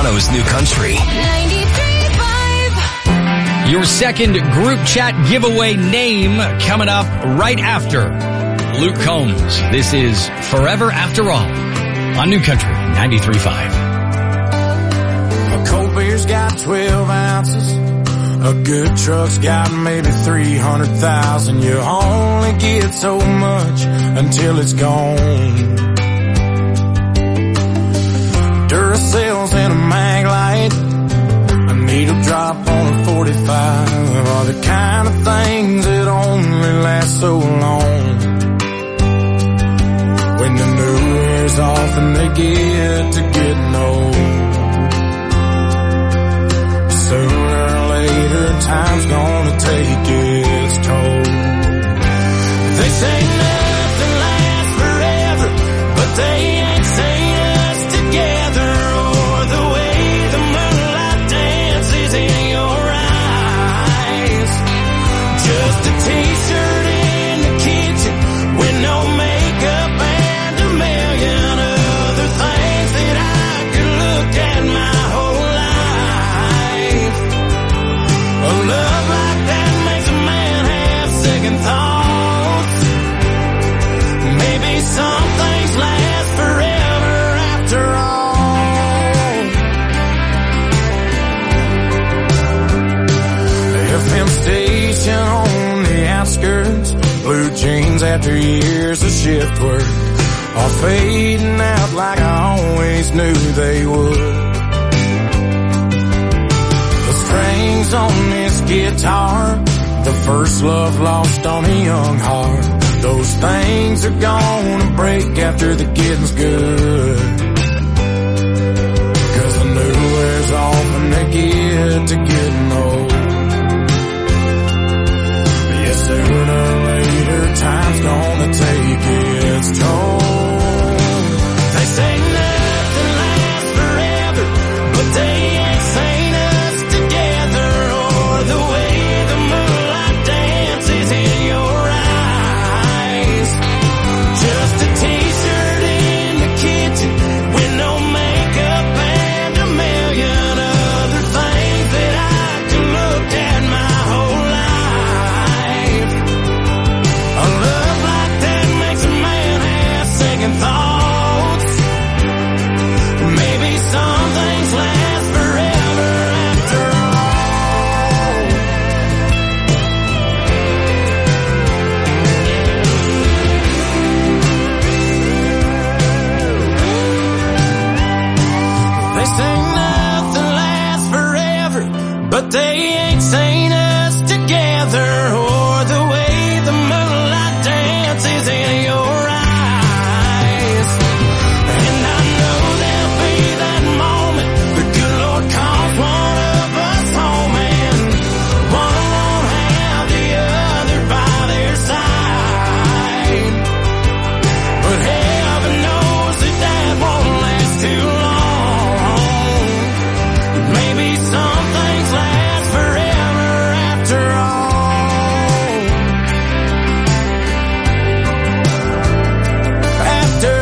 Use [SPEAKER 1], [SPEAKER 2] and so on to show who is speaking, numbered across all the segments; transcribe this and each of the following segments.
[SPEAKER 1] Toronto's New Country.
[SPEAKER 2] 93.5. Your second group chat giveaway name coming up right after Luke Combs. This is Forever After All on New Country 93.5.
[SPEAKER 3] A cold beer's got 12 ounces. A good truck's got maybe 300,000. You only get so much until it's gone. Duracell's in a mag light, a needle drop on a 45 are the kind of things that only last so long. When the new wears off and they get to getting old, sooner or later time's gonna take its toll. They say nothing lasts forever, but they ain't saying us together, or the way the moonlight dances in your eyes. Just a t-shirt in the kitchen with no makeup and a million other things that I could look at my whole life. A love like that makes a man have second thoughts. Maybe some things last forever after all. FM station on the outskirts, blue jeans after years of shift work, all fading out like I always knew they would. The strings on this guitar, the first love lost on a young heart, those things are gonna break after the getting's good. Cause the new wears off and they get to getting old. Yeah, sooner or later time's gonna take its toll. They say nothing lasts forever, but they ain't saying us together, or the way the moonlight dances in your eyes. Just a t-shirt in the kitchen with no makeup and a million other things that I can look at my whole life. A love like that makes a man have second thoughts. Maybe some things last forever after all. They say nothing lasts forever, but they ain't saying us together, or the way the moonlight dances in your eyes. And I know there'll be that moment the good Lord calls one of us home, and one won't have the other by their side. But heaven knows that that won't last too long. Maybe some things last forever after all. After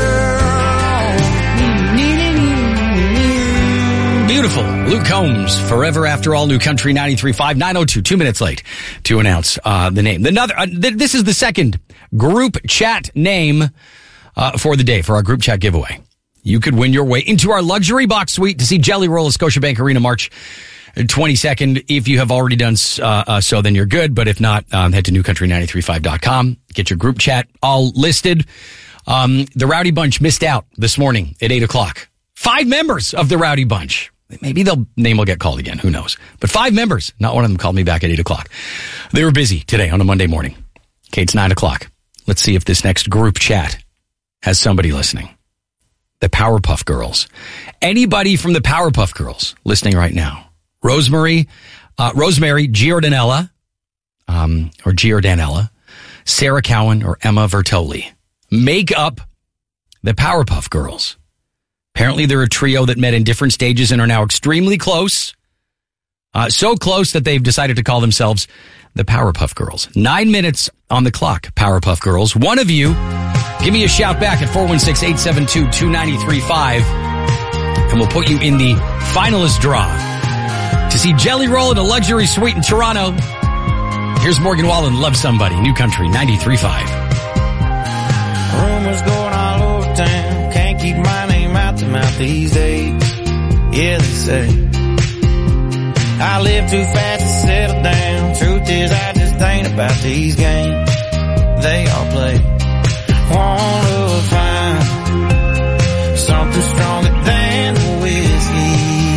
[SPEAKER 3] all.
[SPEAKER 2] Beautiful. Luke Combs, Forever After All, New Country 93.5, 9:02, 2 minutes late to announce the name. This is the second group chat name for the day for our group chat giveaway. You could win your way into our luxury box suite to see Jelly Roll at Scotiabank Arena March 22nd. If you have already done so, then you're good. But if not, head to newcountry935.com. Get your group chat all listed. The Rowdy Bunch missed out this morning at 8 o'clock. 5 members of the Rowdy Bunch. Maybe name will get called again. Who knows? But 5 members. Not one of them called me back at 8 o'clock. They were busy today on a Monday morning. Okay, it's 9 o'clock. Let's see if this next group chat has somebody listening. The Powerpuff Girls. Anybody from the Powerpuff Girls listening right now? Rosemary Giordanella, or Giordanella, Sarah Cowan, or Emma Vertoli. Make up the Powerpuff Girls. Apparently they're a trio that met in different stages and are now extremely close. So close that they've decided to call themselves the Powerpuff Girls. 9 minutes on the clock, Powerpuff Girls. One of you, give me a shout back at 416-872-2935. and we'll put you in the finalist draw to see Jelly Roll in a luxury suite in Toronto. Here's Morgan Wallen, Love Somebody, New Country 93.5.
[SPEAKER 3] Rumors going all over town. Can't keep my name out the mouth these days. Yeah, they say I live too fast to settle down. Truth is, I just ain't about these games they all play. Wanna find something stronger than the whiskey.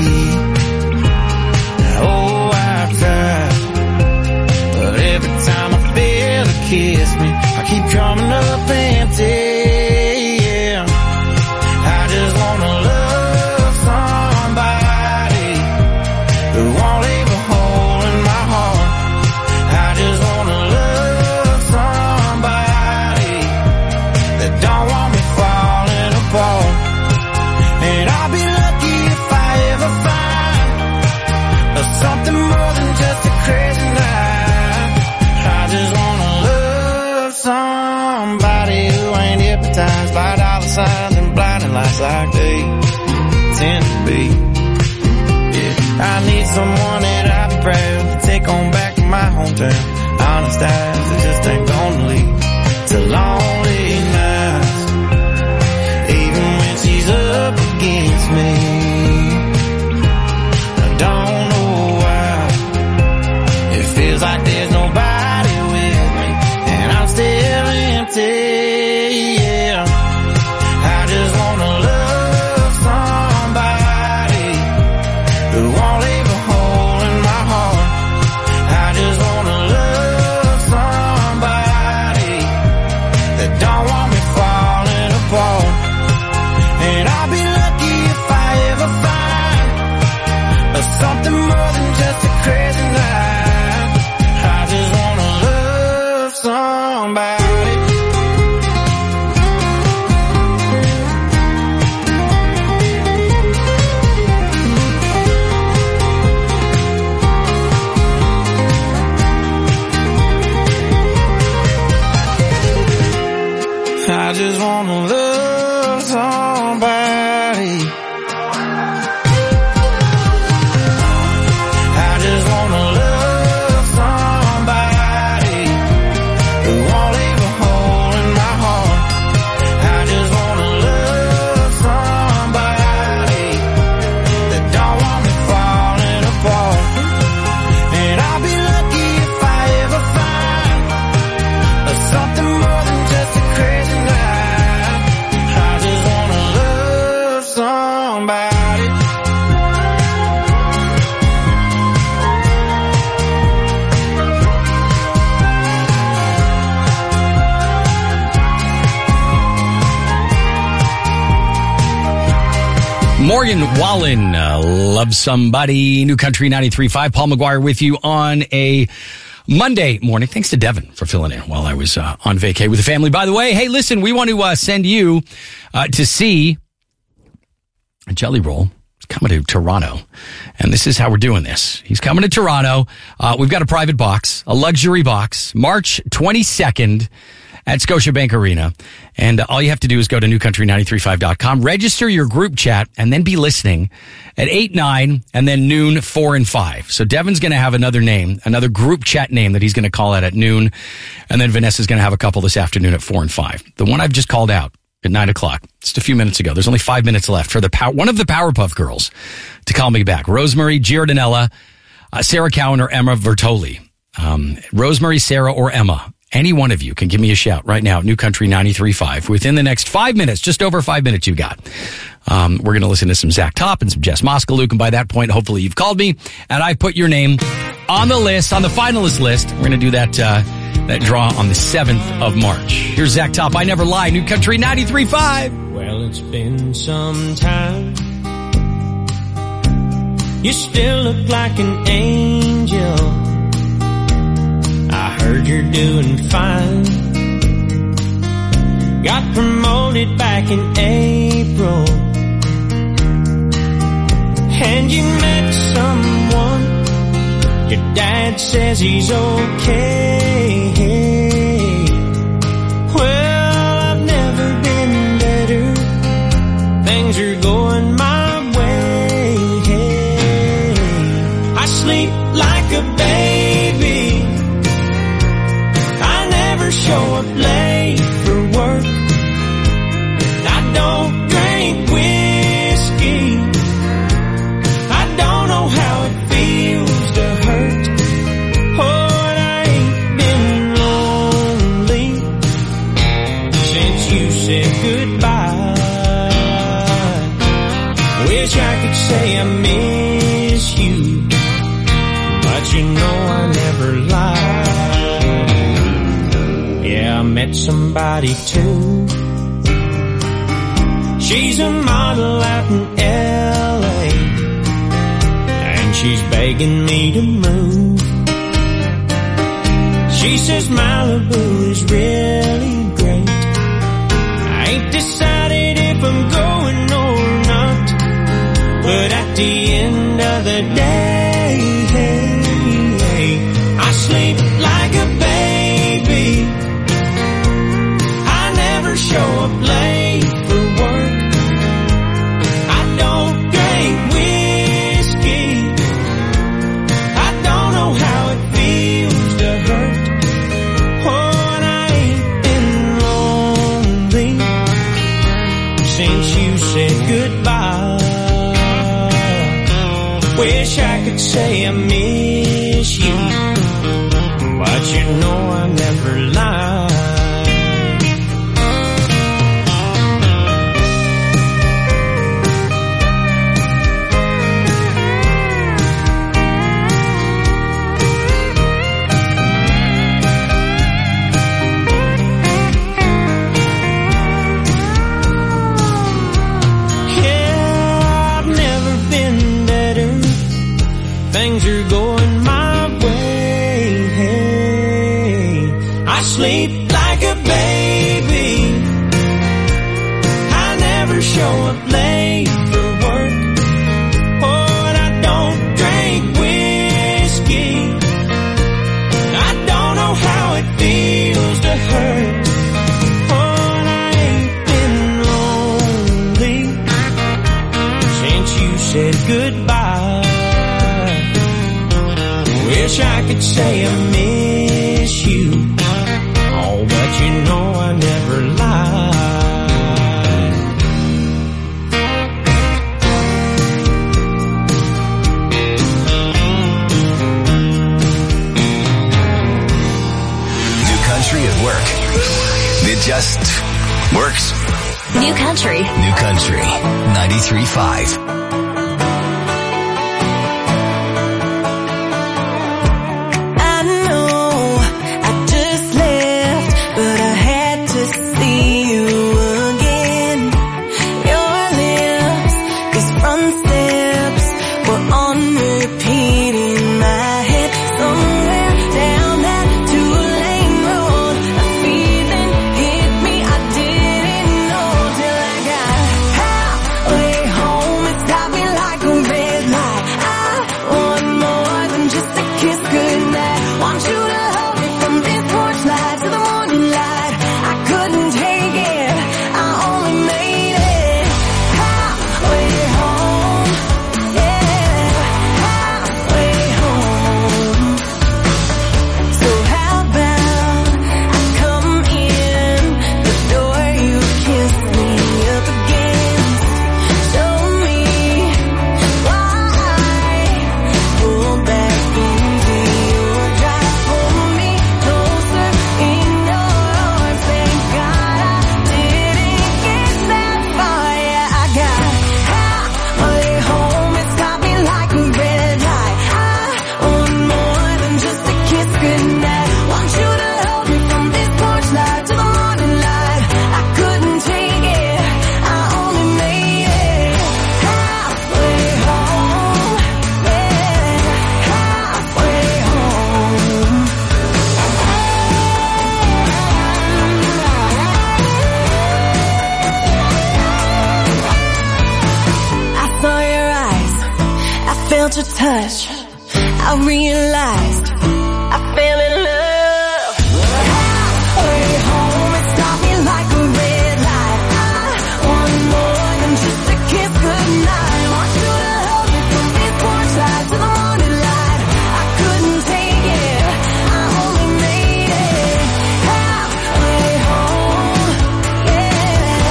[SPEAKER 3] Oh, I've tried, but every time I feel it kiss me, I keep coming up empty. Yeah, I just wanna love somebody who won't leave a hole in my heart. I just wanna love somebody that don't want me falling apart. And I'll be lucky if I ever find something more than just a crazy night. I just wanna love somebody who ain't hypnotized by dollar signs and blinding lights like they tend to be. Yeah, I need someone that I'd be proud to take on back to my hometown. Honest eyes that just ain't gonna lead to lonely nights, even when she's up against me. I don't know why it feels like there's nobody with me, and I'm still empty. Yeah, I just wanna love somebody who won't leave a hole in my heart. I just wanna love somebody that don't want me falling apart. And I'll be lucky if I ever find something more than just a crazy night. I just wanna love somebody. I just wanna love somebody. I just wanna love somebody who won't leave a hole in my heart. I just wanna love somebody that don't want me falling apart. And I'll be lucky if I ever find something more than just a crazy night. I just wanna love somebody.
[SPEAKER 2] Morgan Wallen, Love Somebody, New Country 93.5. Paul McGuire with you on a Monday morning. Thanks to Devin for filling in while I was on vacay with the family. By the way, hey, listen, we want to send you to see Jelly Roll. He's coming to Toronto, and this is how we're doing this. He's coming to Toronto. We've got a private box, a luxury box, March 22nd at Scotiabank Arena. And all you have to do is go to newcountry935.com, register your group chat, and then be listening at 8, 9, and then noon, 4, and 5. So Devin's going to have another name, another group chat name that he's going to call out at noon. And then Vanessa's going to have a couple this afternoon at 4 and 5. The one I've just called out at 9 o'clock, just a few minutes ago. There's only 5 minutes left for one of the Powerpuff Girls to call me back. Rosemary Giardinella, Sarah Cowan, or Emma Vertoli. Rosemary, Sarah, or Emma. Any one of you can give me a shout right now at New Country 93.5. Within the next 5 minutes, just over 5 minutes you got. We're going to listen to some Zach Top and some Jess Moskaluk, and by that point, hopefully you've called me, and I put your name on the list, on the finalist list. We're going to do that draw on the 7th of March. Here's Zach Top, I Never Lie, New Country 93.5.
[SPEAKER 3] Well, it's been some time. You still look like an angel. I heard you're doing fine. Got promoted back in April. And you met someone. Your dad says he's okay. Well, I've never been better. Things are going my way. Wish I could say I miss you, but you know I never lied. Yeah, I met somebody too. She's a model out in L.A., and she's begging me to move. She says Malibu is really great. I ain't decided if I'm going or not, but at the end of the day, I sleep like a baby. I never show up late for work. I don't drink whiskey. I don't know how it feels to hurt. Oh, and I ain't been lonely since you said goodbye. Wish I could say I miss you, but you know I never lie. Things are going my way. I sleep like a baby. I never show up late for work. Oh, and I don't drink whiskey. I don't know how it feels to hurt. Oh, and I ain't been lonely since you said goodbye. Wish I could say I miss you, oh, but you know I never lied.
[SPEAKER 1] New country at work. It just works.
[SPEAKER 4] New country.
[SPEAKER 1] New country. 93.5.
[SPEAKER 5] Your touch, I realized I fell in love. Halfway home, it stopped me like a red light. I want more than just a kiss goodnight. Want you to hold me from this porch light to the morning light. I couldn't take it, I only made it halfway home. Yeah,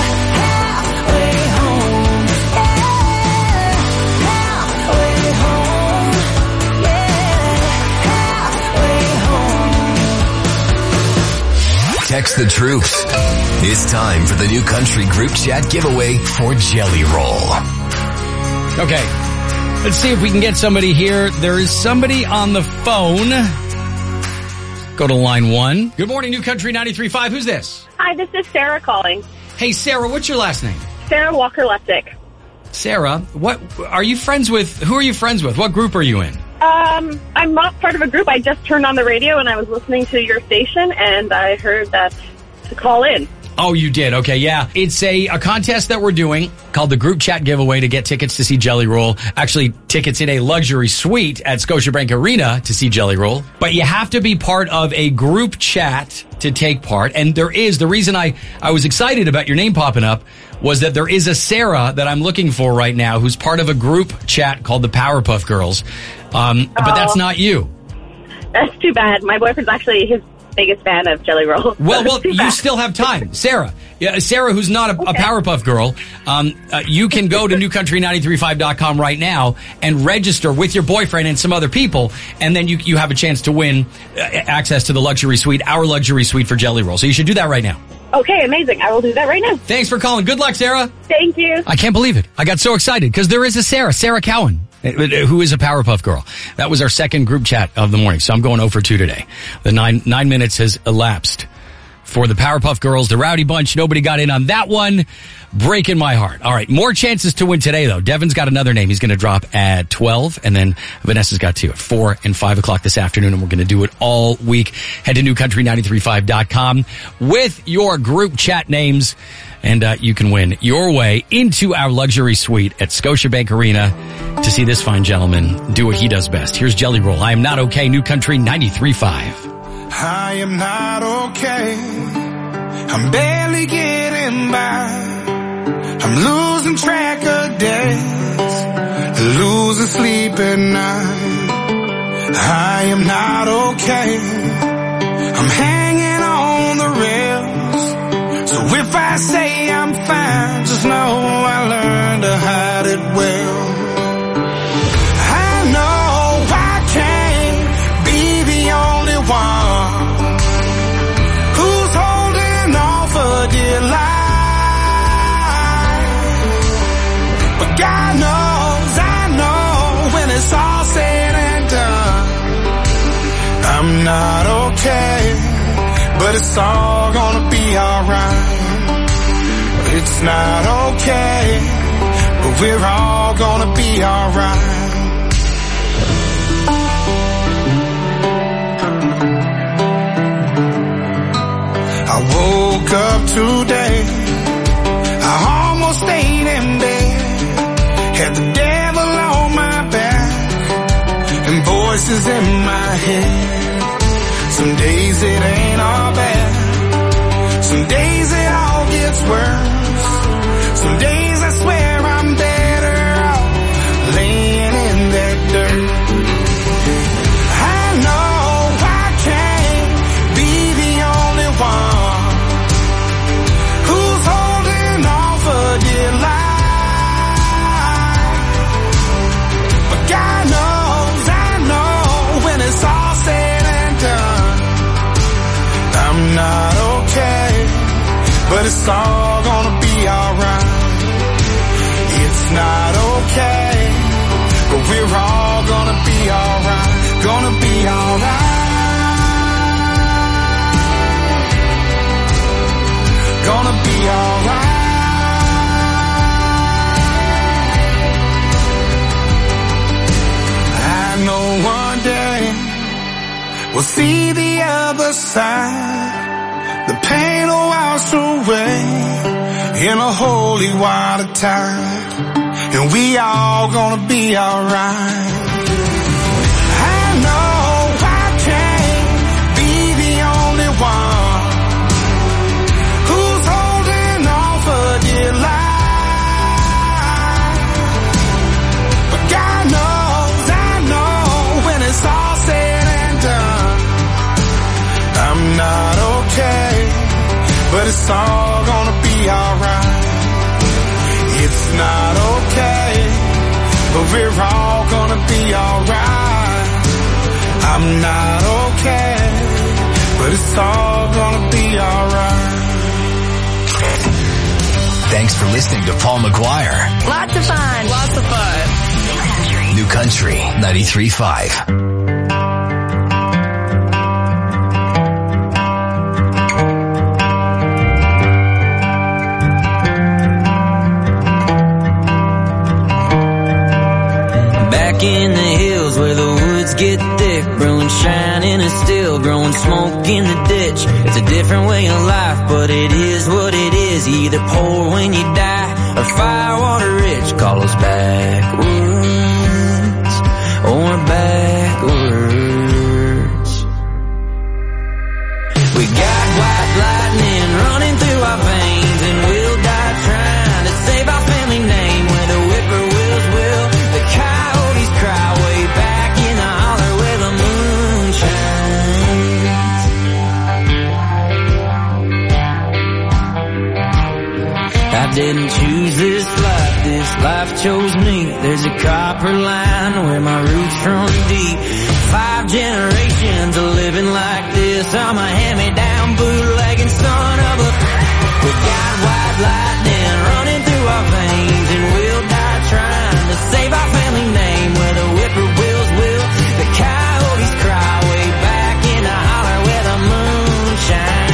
[SPEAKER 5] halfway home. Yeah, halfway home.
[SPEAKER 1] Text the troops. It's time for the New Country Group Chat giveaway for Jelly Roll.
[SPEAKER 2] Okay. Let's see if we can get somebody here. There is somebody on the phone. Go to line 1. Good morning, New Country 93.5. Who's this?
[SPEAKER 4] Hi, this is Sarah calling.
[SPEAKER 2] Hey, Sarah, what's your last name?
[SPEAKER 4] Sarah Walker-Leptic.
[SPEAKER 2] Sarah, who are you friends with? What group are you in?
[SPEAKER 4] I'm not part of a group. I just turned on the radio and I was listening to your station and I heard that to call in.
[SPEAKER 2] Oh, you did? Okay, yeah. It's a contest that we're doing called the Group Chat Giveaway to get tickets to see Jelly Roll. Actually, tickets in a luxury suite at Scotiabank Arena to see Jelly Roll. But you have to be part of a group chat to take part. And the reason I was excited about your name popping up was that there is a Sarah that I'm looking for right now who's part of a group chat called the Powerpuff Girls. But that's not you.
[SPEAKER 4] That's too bad. My boyfriend's actually his biggest fan of Jelly Roll.
[SPEAKER 2] Well, you still have time. Sarah. Yeah, Sarah, who's not a Powerpuff Girl, you can go to newcountry935.com right now and register with your boyfriend and some other people, and then you have a chance to win access to the luxury suite, our luxury suite for Jelly Roll. So you should do that right now.
[SPEAKER 4] Okay, amazing. I will do that right now.
[SPEAKER 2] Thanks for calling. Good luck, Sarah.
[SPEAKER 4] Thank you.
[SPEAKER 2] I can't believe it. I got so excited because there is a Sarah Cowan, who is a Powerpuff Girl. That was our second group chat of the morning, so I'm going 0 for 2 today. The 9 minutes has elapsed for the Powerpuff Girls, the Rowdy Bunch. Nobody got in on that one. Breaking my heart. All right, more chances to win today, though. Devin's got another name. He's going to drop at 12, and then Vanessa's got 2 at 4 and 5 o'clock this afternoon, and we're going to do it all week. Head to newcountry935.com with your group chat names, and you can win your way into our luxury suite at Scotiabank Arena to see this fine gentleman do what he does best. Here's Jelly Roll. I am not okay. New Country 93.5.
[SPEAKER 3] I am not okay. I'm barely getting by. I'm losing track of days, losing sleep at night. I am not okay. I'm hanging on the rails. So if I say I'm fine, just know I learned to hide it well. I know I can't be the only one who's holding on for dear life. But God knows, I know, when it's all said and done, I'm not okay, but it's all gonna be alright. It's not okay, but we're all gonna be alright. I woke up today, I almost stayed in bed. Had the devil on my back and voices in my head. Some days it ain't all bad, some days it all gets worse. Some days I swear I'm better off laying in that dirt. I know I can't be the only one who's holding on for dear life. But God knows, I know, when it's all said and done, I'm not okay, but it's all gonna be alright. It's not okay, but we're all gonna be alright. Gonna be alright. Gonna be alright. I know one day we'll see the other side. The pain will wash away in a holy water tide, and we all gonna be alright. I know I can't be the only one who's holding on for dear life. But God knows, I know, when it's all said and done, I'm not okay, but it's all gonna be alright. It's not okay, but we're all gonna be alright. I'm not okay, but it's all gonna be alright.
[SPEAKER 1] Thanks for listening to Paul McGuire.
[SPEAKER 5] Lots of fun.
[SPEAKER 6] Lots of fun.
[SPEAKER 1] Country 93.5.
[SPEAKER 6] In the hills where the woods get thick, brewing shining and still growing smoke in the ditch. It's a different way of life, but it is what it is. You either poor when you die or firewater rich. Call us backwoods or backwards. We got white lightning running through our veins, and we'll die trying to save our family name. Where the whippoorwills will, the coyotes cry way back in the holler where the moon shines. I didn't choose this life chose me. There's a copper line where my roots run deep. 5 generations of living like this. I'm a hand-me-down bootlegging son of a... We got white lightning running through our veins, and we'll die trying to save our family name. Where the whippoorwills will, the coyotes cry way back in the holler where the moon shines.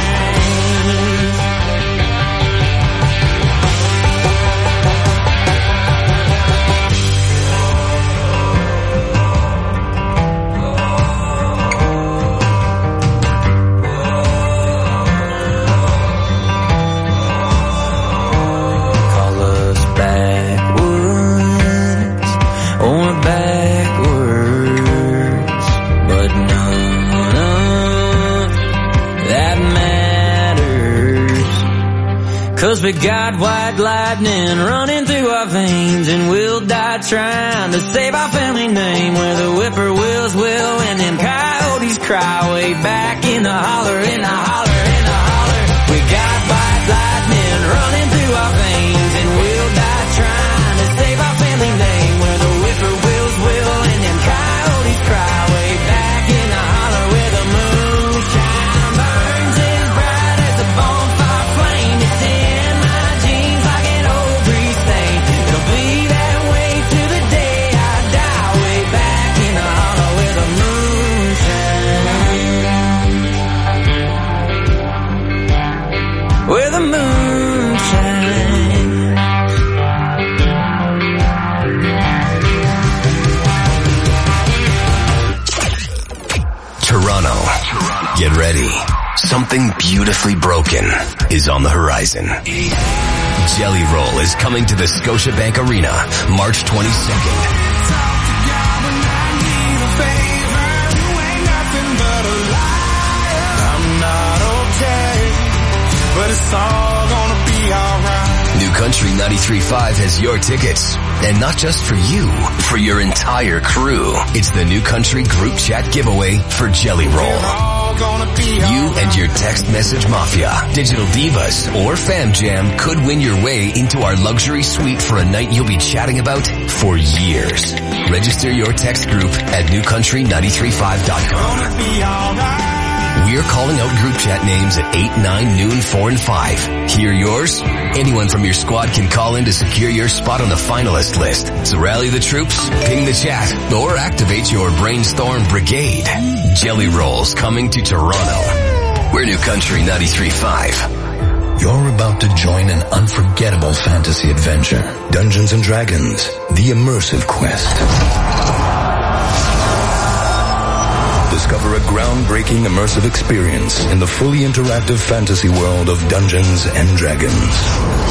[SPEAKER 6] Cause we got white lightning running through our veins, and we'll die trying to save our family name. Where the whippoorwills will, and them coyotes cry way back in the holler, in the holler, in the holler. We got white lightning running through our veins, and we'll die trying to save our family name. Where the whippoorwills will, and them coyotes cry way back in the holler where the moonshine burns as bright as a bonfire flame. It's in my jeans like an old grease stain. It'll be that way to the day I die, way back in the holler where the moonshine. Where the moonshine.
[SPEAKER 1] Toronto. Get ready. Something beautifully broken is on the horizon. Jelly Roll is coming to the Scotiabank Arena March 22nd.
[SPEAKER 3] I'm not okay, but it's all gonna be alright.
[SPEAKER 1] New Country 93.5 has your tickets. And not just for you, for your entire crew. It's the New Country Group Chat giveaway for Jelly Roll. You and your text message mafia, digital divas, or fam jam could win your way into our luxury suite for a night you'll be chatting about for years. Register your text group at newcountry935.com. We're calling out group chat names at 8, 9, noon, 4, and 5. Hear yours? Anyone from your squad can call in to secure your spot on the finalist list. So rally the troops, ping the chat, or activate your brainstorm brigade. Jelly Rolls coming to Toronto. We're New Country 93.5.
[SPEAKER 7] You're about to join an unforgettable fantasy adventure. Dungeons & Dragons, the immersive quest. Discover a groundbreaking immersive experience in the fully interactive fantasy world of Dungeons & Dragons.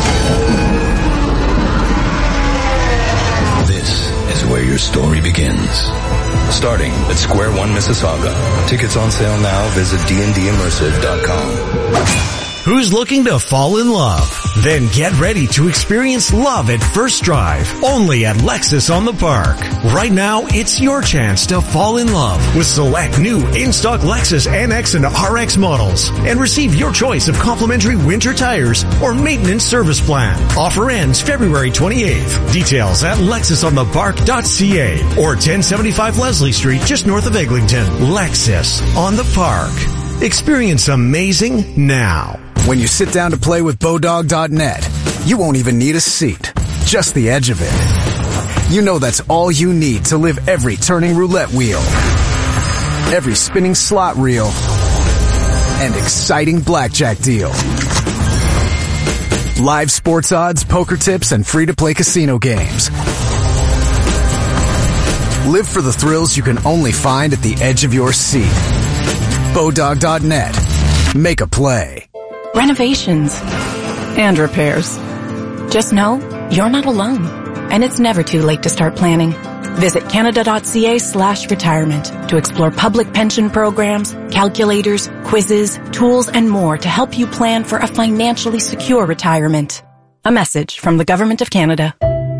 [SPEAKER 7] This is where your story begins. Starting at Square One, Mississauga. Tickets on sale now. Visit dndimmersive.com.
[SPEAKER 8] Who's looking to fall in love? Then get ready to experience love at first drive, only at Lexus on the Park. Right now, it's your chance to fall in love with select new in-stock Lexus NX and RX models and receive your choice of complimentary winter tires or maintenance service plan. Offer ends February 28th. Details at lexusonthepark.ca or 1075 Leslie Street, just north of Eglinton. Lexus on the Park. Experience amazing now.
[SPEAKER 9] When you sit down to play with Bodog.net, you won't even need a seat, just the edge of it. you know that's all you need to live every turning roulette wheel, every spinning slot reel, and exciting blackjack deal. Live sports odds, poker tips, and free-to-play casino games. Live for the thrills you can only find at the edge of your seat. Bodog.net. Make a play.
[SPEAKER 10] Renovations and repairs. Just know you're not alone, and it's never too late to start planning. Visit Canada.ca/retirement to explore public pension programs, calculators, quizzes, tools, and more to help you plan for a financially secure retirement. A message from the Government of Canada.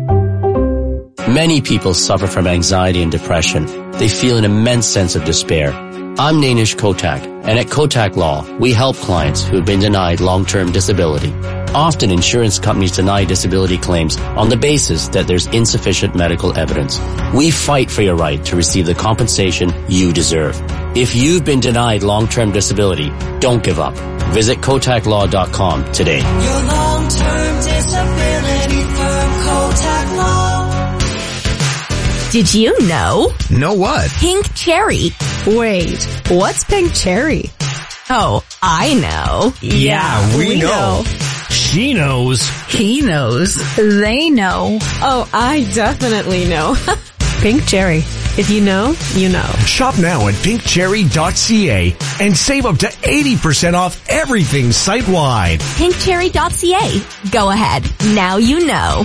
[SPEAKER 11] Many people suffer from anxiety and depression. They feel an immense sense of despair. I'm Nainish Kotak, and at Kotak Law, we help clients who have been denied long-term disability. Often insurance companies deny disability claims on the basis that there's insufficient medical evidence. We fight for your right to receive the compensation you deserve. If you've been denied long-term disability, don't give up. Visit KotakLaw.com today.
[SPEAKER 5] Your long-term disability firm, Kotak Law.
[SPEAKER 12] Did you know?
[SPEAKER 13] Know what?
[SPEAKER 12] Pink cherry.
[SPEAKER 14] Wait, what's pink cherry?
[SPEAKER 12] Oh, I know.
[SPEAKER 13] Yeah, we know. She knows.
[SPEAKER 14] He knows. They know. Oh, I definitely know. Pink cherry. If you know, you know.
[SPEAKER 8] Shop now at pinkcherry.ca and save up to 80% off everything site-wide.
[SPEAKER 12] Pinkcherry.ca. Go ahead. Now you know.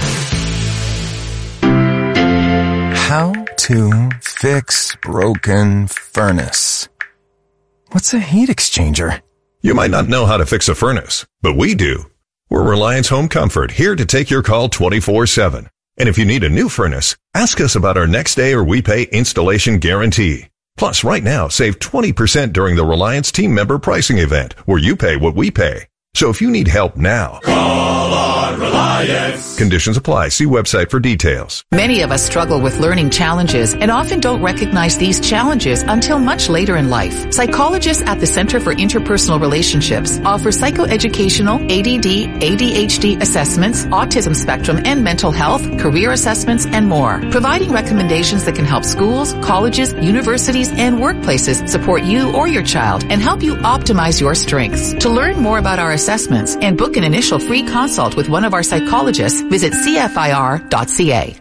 [SPEAKER 15] How to fix broken furnace. What's a heat exchanger?
[SPEAKER 16] You might not know how to fix a furnace, but we do. We're Reliance Home Comfort, here to take your call 24/7. And if you need a new furnace, ask us about our next day or we pay installation guarantee. Plus, right now, save 20% during the Reliance team member pricing event, where you pay what we pay. So if you need help now, call on Reliance. Conditions apply. See website for details.
[SPEAKER 17] Many of us struggle with learning challenges and often don't recognize these challenges until much later in life. Psychologists at the Center for Interpersonal Relationships offer psychoeducational ADD, ADHD assessments, autism spectrum and mental health, career assessments, and more, providing recommendations that can help schools, colleges, universities, and workplaces support you or your child and help you optimize your strengths. To learn more about our assessments and book an initial free consult with one of our psychologists, visit CFIR.ca.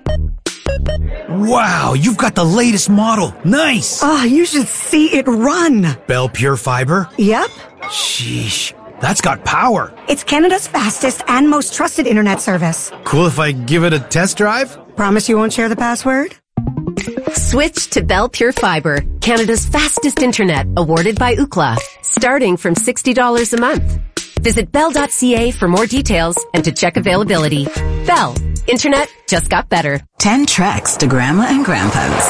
[SPEAKER 13] Wow, you've got the latest model. Nice.
[SPEAKER 18] Oh, you should see it run.
[SPEAKER 13] Bell Pure Fiber?
[SPEAKER 18] Yep.
[SPEAKER 13] Sheesh, that's got power.
[SPEAKER 18] It's Canada's fastest and most trusted internet service.
[SPEAKER 13] Cool if I give it a test drive?
[SPEAKER 18] Promise you won't share the password?
[SPEAKER 19] Switch to Bell Pure Fiber, Canada's fastest internet, awarded by Ookla, starting from $60 a month. Visit Bell.ca for more details and to check availability. Bell. Internet just got better.
[SPEAKER 20] 10 treks to Grandma and Grandpa's.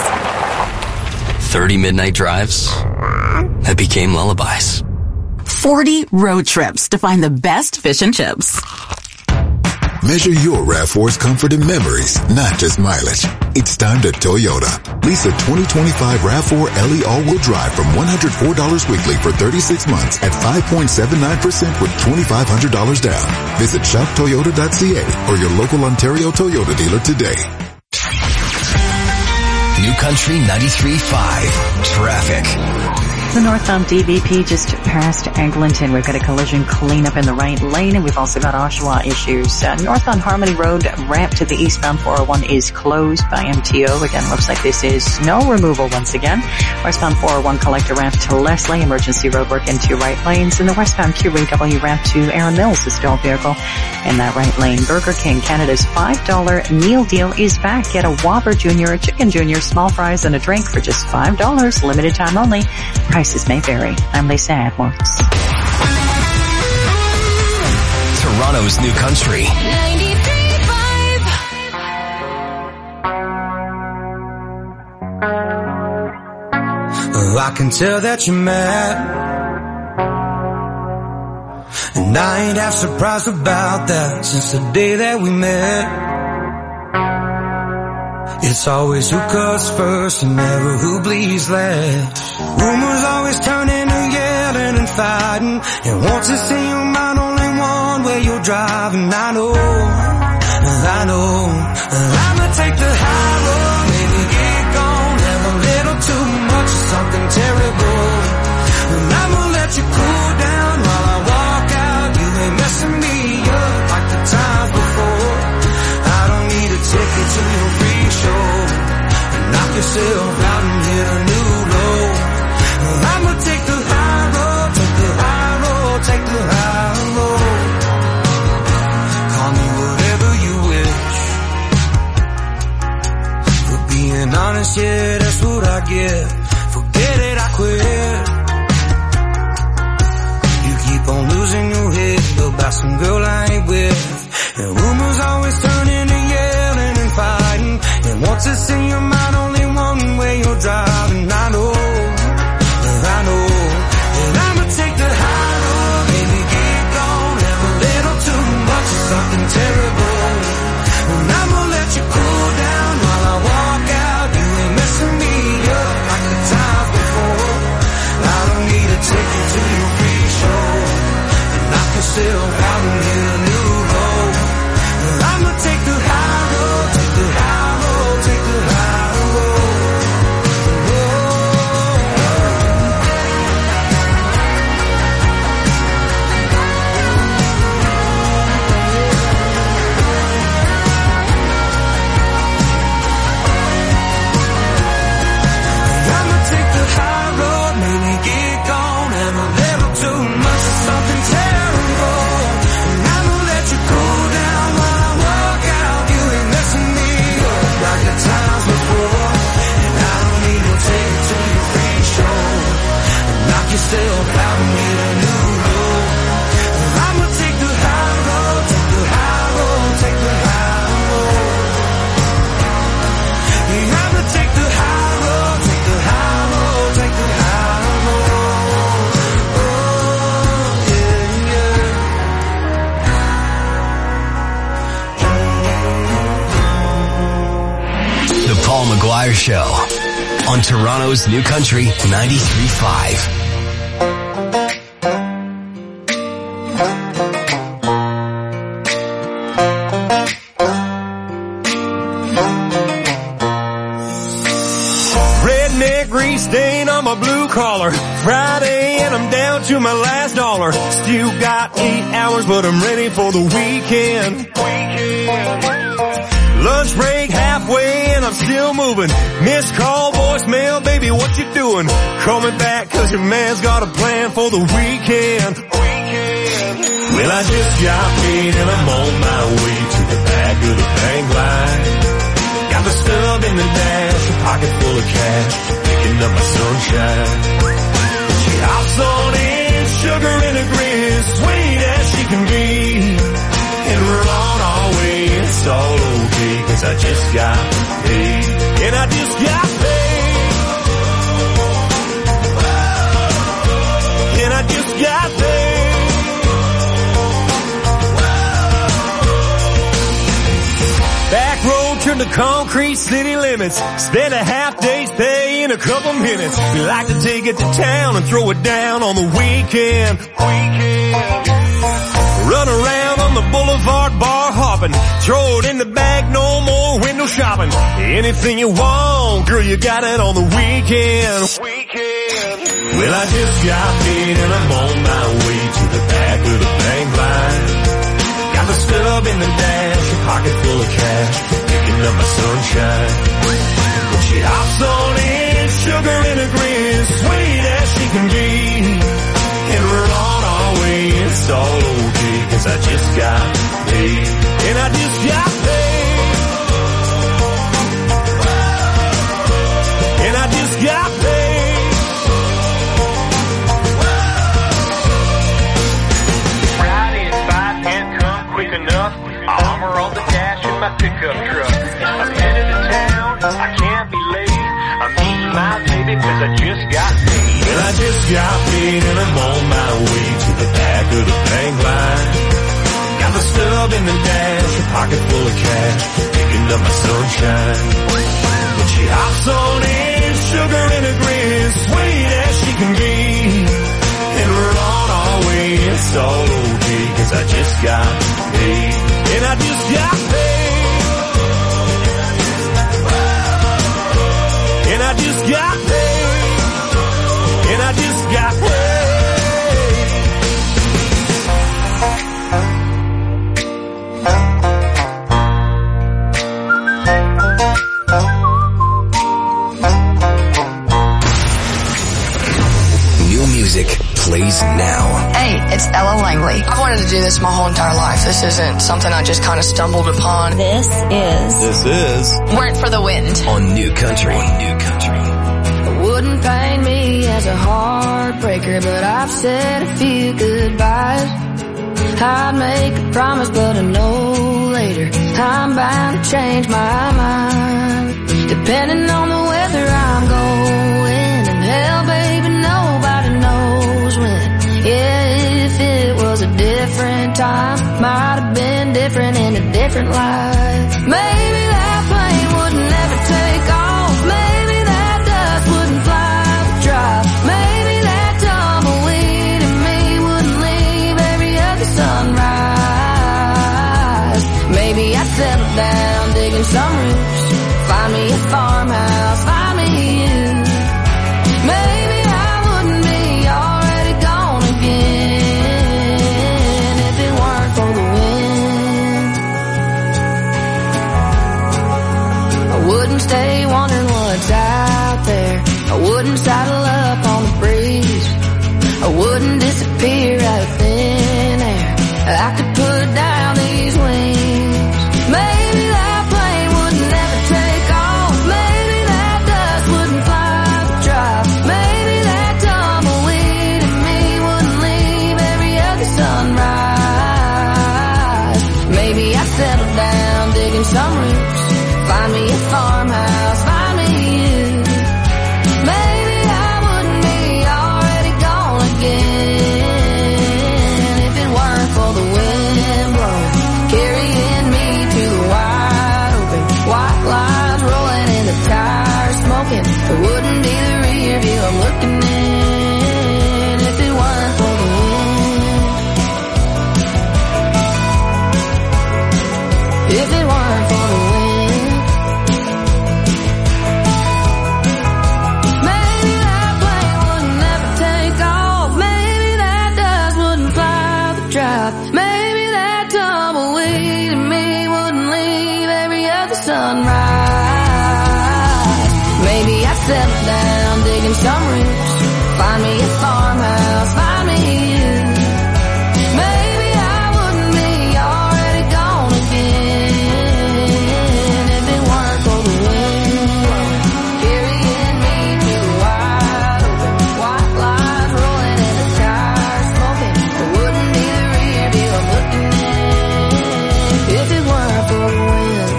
[SPEAKER 1] 30 midnight drives that became lullabies.
[SPEAKER 20] 40 road trips to find the best fish and chips.
[SPEAKER 21] Measure your RAV4's comfort and memories, not just mileage. It's time to Toyota. Lease a 2025 RAV4 LE all-wheel drive from $104 weekly for 36 months at 5.79% with $2,500 down. Visit shoptoyota.ca or your local Ontario Toyota dealer today.
[SPEAKER 1] New Country 93.5 Traffic.
[SPEAKER 22] The northbound DVP just past Eglinton. We've got a collision cleanup in the right lane, and we've also got Oshawa issues. Northbound Harmony Road ramp to the eastbound 401 is closed by MTO. Again, looks like this is snow removal once again. Westbound 401 collector ramp to Leslie, emergency roadwork into right lanes, and the westbound QAW ramp to Aaron Mills is still a vehicle in that right lane. Burger King, Canada's $5 meal deal is back. Get a Whopper Jr., a Chicken Jr., small fries, and a drink for just $5. Limited time only. Prices may vary. I'm Lisa Edwards.
[SPEAKER 1] Toronto's New Country.
[SPEAKER 5] 93.5.
[SPEAKER 3] Oh, I can tell that you're mad, and I ain't half surprised about that since the day that we met. It's always who cuts first and never who bleeds last. Rumors always turning to yelling and fighting, and once you say your mind, only one way you're driving. I know, I'ma take the high. yourself out and hit a new low. I'ma take the high road, take the high road, take the high road. Call me whatever you wish. For being honest, yeah, that's what I get. Forget it, I quit. You keep on losing your head about some girl I ain't with. And rumors always turn into yelling and fighting. And once it's in your mind, only one way you're driving. I know. And I'ma take the high road, baby, get gone. Have a little too much of something terrible. And I'ma let you cool down while I walk out. You ain't messing me up like the times before. I don't need to take you to your free show and knock yourself out and hit a new low. And I'ma take the high road, take the high road, take the high road. Yourself out and hit a new low. I'ma take the high road, take the high road, take the high road. I'ma take the high road, take the high road, take the high
[SPEAKER 1] road. Oh, yeah. The Paul McGuire Show on Toronto's New Country 93.5.
[SPEAKER 3] Friday and I'm down to my last dollar. Still got 8 hours, but I'm ready for the weekend. Lunch break halfway and I'm still moving. Missed call, voicemail, baby, what you doing? Call me back 'cause your man's got a plan for the weekend. Well, I just got paid and I'm on my way to the back of the bank line. Got the stub in the dash, a pocket full of cash, picking up my sunshine. She hops on in, sugar in a grin, sweet as she can be. And we're on our way, it's all okay, 'cause I just got paid. And I just got paid. And I just got paid. Back road turned to concrete city limits. Spent a half day's pay in a couple minutes. We like to take it to town and throw it down on the weekend. Run around on the boulevard bar hopping. Throw it in the bag, no more window shopping. Anything you want, girl, you got it on the weekend. Well, I just got paid and I'm on my way to the back of the bank line. Got the stub in the dash, a pocket full of cash, picking up my sunshine. When she hops on in, sugar in a grin, sweet as she can be. And we're on our way, it's all okay, 'cause I just got paid. And I just got paid. And I just got paid. Friday at 5 can't come quick enough. I'll armor all the cash in my pickup truck. I'm headed to town, I can't be late. I'm eating my baby 'cause I just got paid. Well, I just got paid and I'm on my way to the back of the bank line. Got the stub in the dash, a pocket full of cash, picking up my sunshine. When she hops on in, sugar in a grin, sweet as she can be. And we're on our way, it's all okay, 'cause I just got paid. And I just got paid. And I just got paid. And I just got paid.
[SPEAKER 2] to do this my whole entire life. This isn't something I just kind of stumbled upon.
[SPEAKER 12] This is
[SPEAKER 2] Weren't for the Wind.
[SPEAKER 1] On New Country.
[SPEAKER 2] It wouldn't pain me as a heartbreaker, but I've said a few goodbyes. I'd make a promise, but I know later I'm bound to change my mind. Depending on the weather I'm going, and hell, baby, nobody knows when. Yeah, if it was a different time, might have been different in a different life. Maybe that plane wouldn't ever take off. Maybe that dust wouldn't fly the drive. Maybe that tumbleweed in me wouldn't leave every other sunrise. Maybe I'd settle down digging some roots, find me a farmhouse, find me you. Maybe I wouldn't be already gone again if it weren't for the wind. I wouldn't stay wondering what's out there. I wouldn't saddle up on the breeze. I wouldn't disappear out of thin air. I could put down these wings. Maybe that plane wouldn't ever take off. Maybe that dust wouldn't fly the drive. Maybe that tumbleweed in me wouldn't leave every other sunrise. Maybe I'd settle down digging some roots, find me a farmhouse, find me you. Maybe I wouldn't be already gone again if it weren't for the wind blowing, carrying me to the wide open, white lines rolling in the tires smoking. It wouldn't be the rear view I'm looking in if it weren't for the wind. If it weren't for the wind. Maybe that plane wouldn't ever take off. Maybe that dust wouldn't fly the drive. Maybe that tumbleweed in me wouldn't leave every other sunrise. Maybe I'd settle down digging some roots, find me a farmhouse, find me you. Maybe I wouldn't be already gone again if it weren't for the wind carrying me to the wide open, white lines rolling in the tires smoking. It wouldn't be the rear view I'm looking in if it weren't for the wind.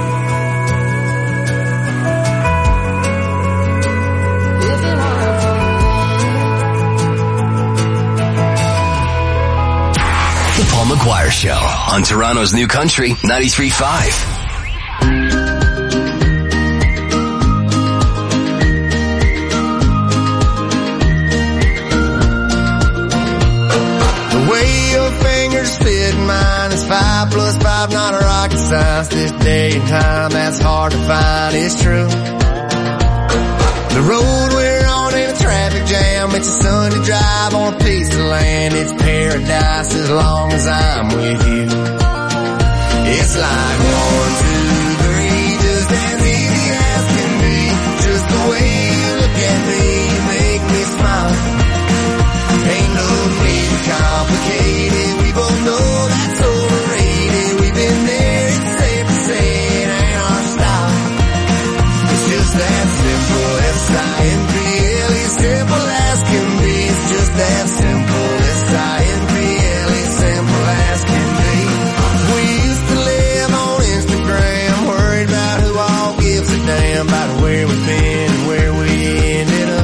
[SPEAKER 2] If it weren't for the
[SPEAKER 1] The Paul McGuire Show on Toronto's New Country 93.5.
[SPEAKER 3] The way your fingers fit mine is 5 plus 5, not a rocket science. This day and time, that's hard to find, it's true. The road we're on in a traffic jam, it's a Sunday drive on a piece of land. It's paradise as long as I'm with you. It's like 1, 2, 3, just as easy as can be. Just the way you look at me, you make me smile. Ain't no need to complicate it. We both know that's overrated. We've been there, it's safe to say it ain't our style. It's just that simple, S-I-M-P-L-E, simple as can be. It's just that simple, S-I-M-P-L-E, simple as can be. We used to live on Instagram, worried about who all gives a damn about where we've been and where we ended up.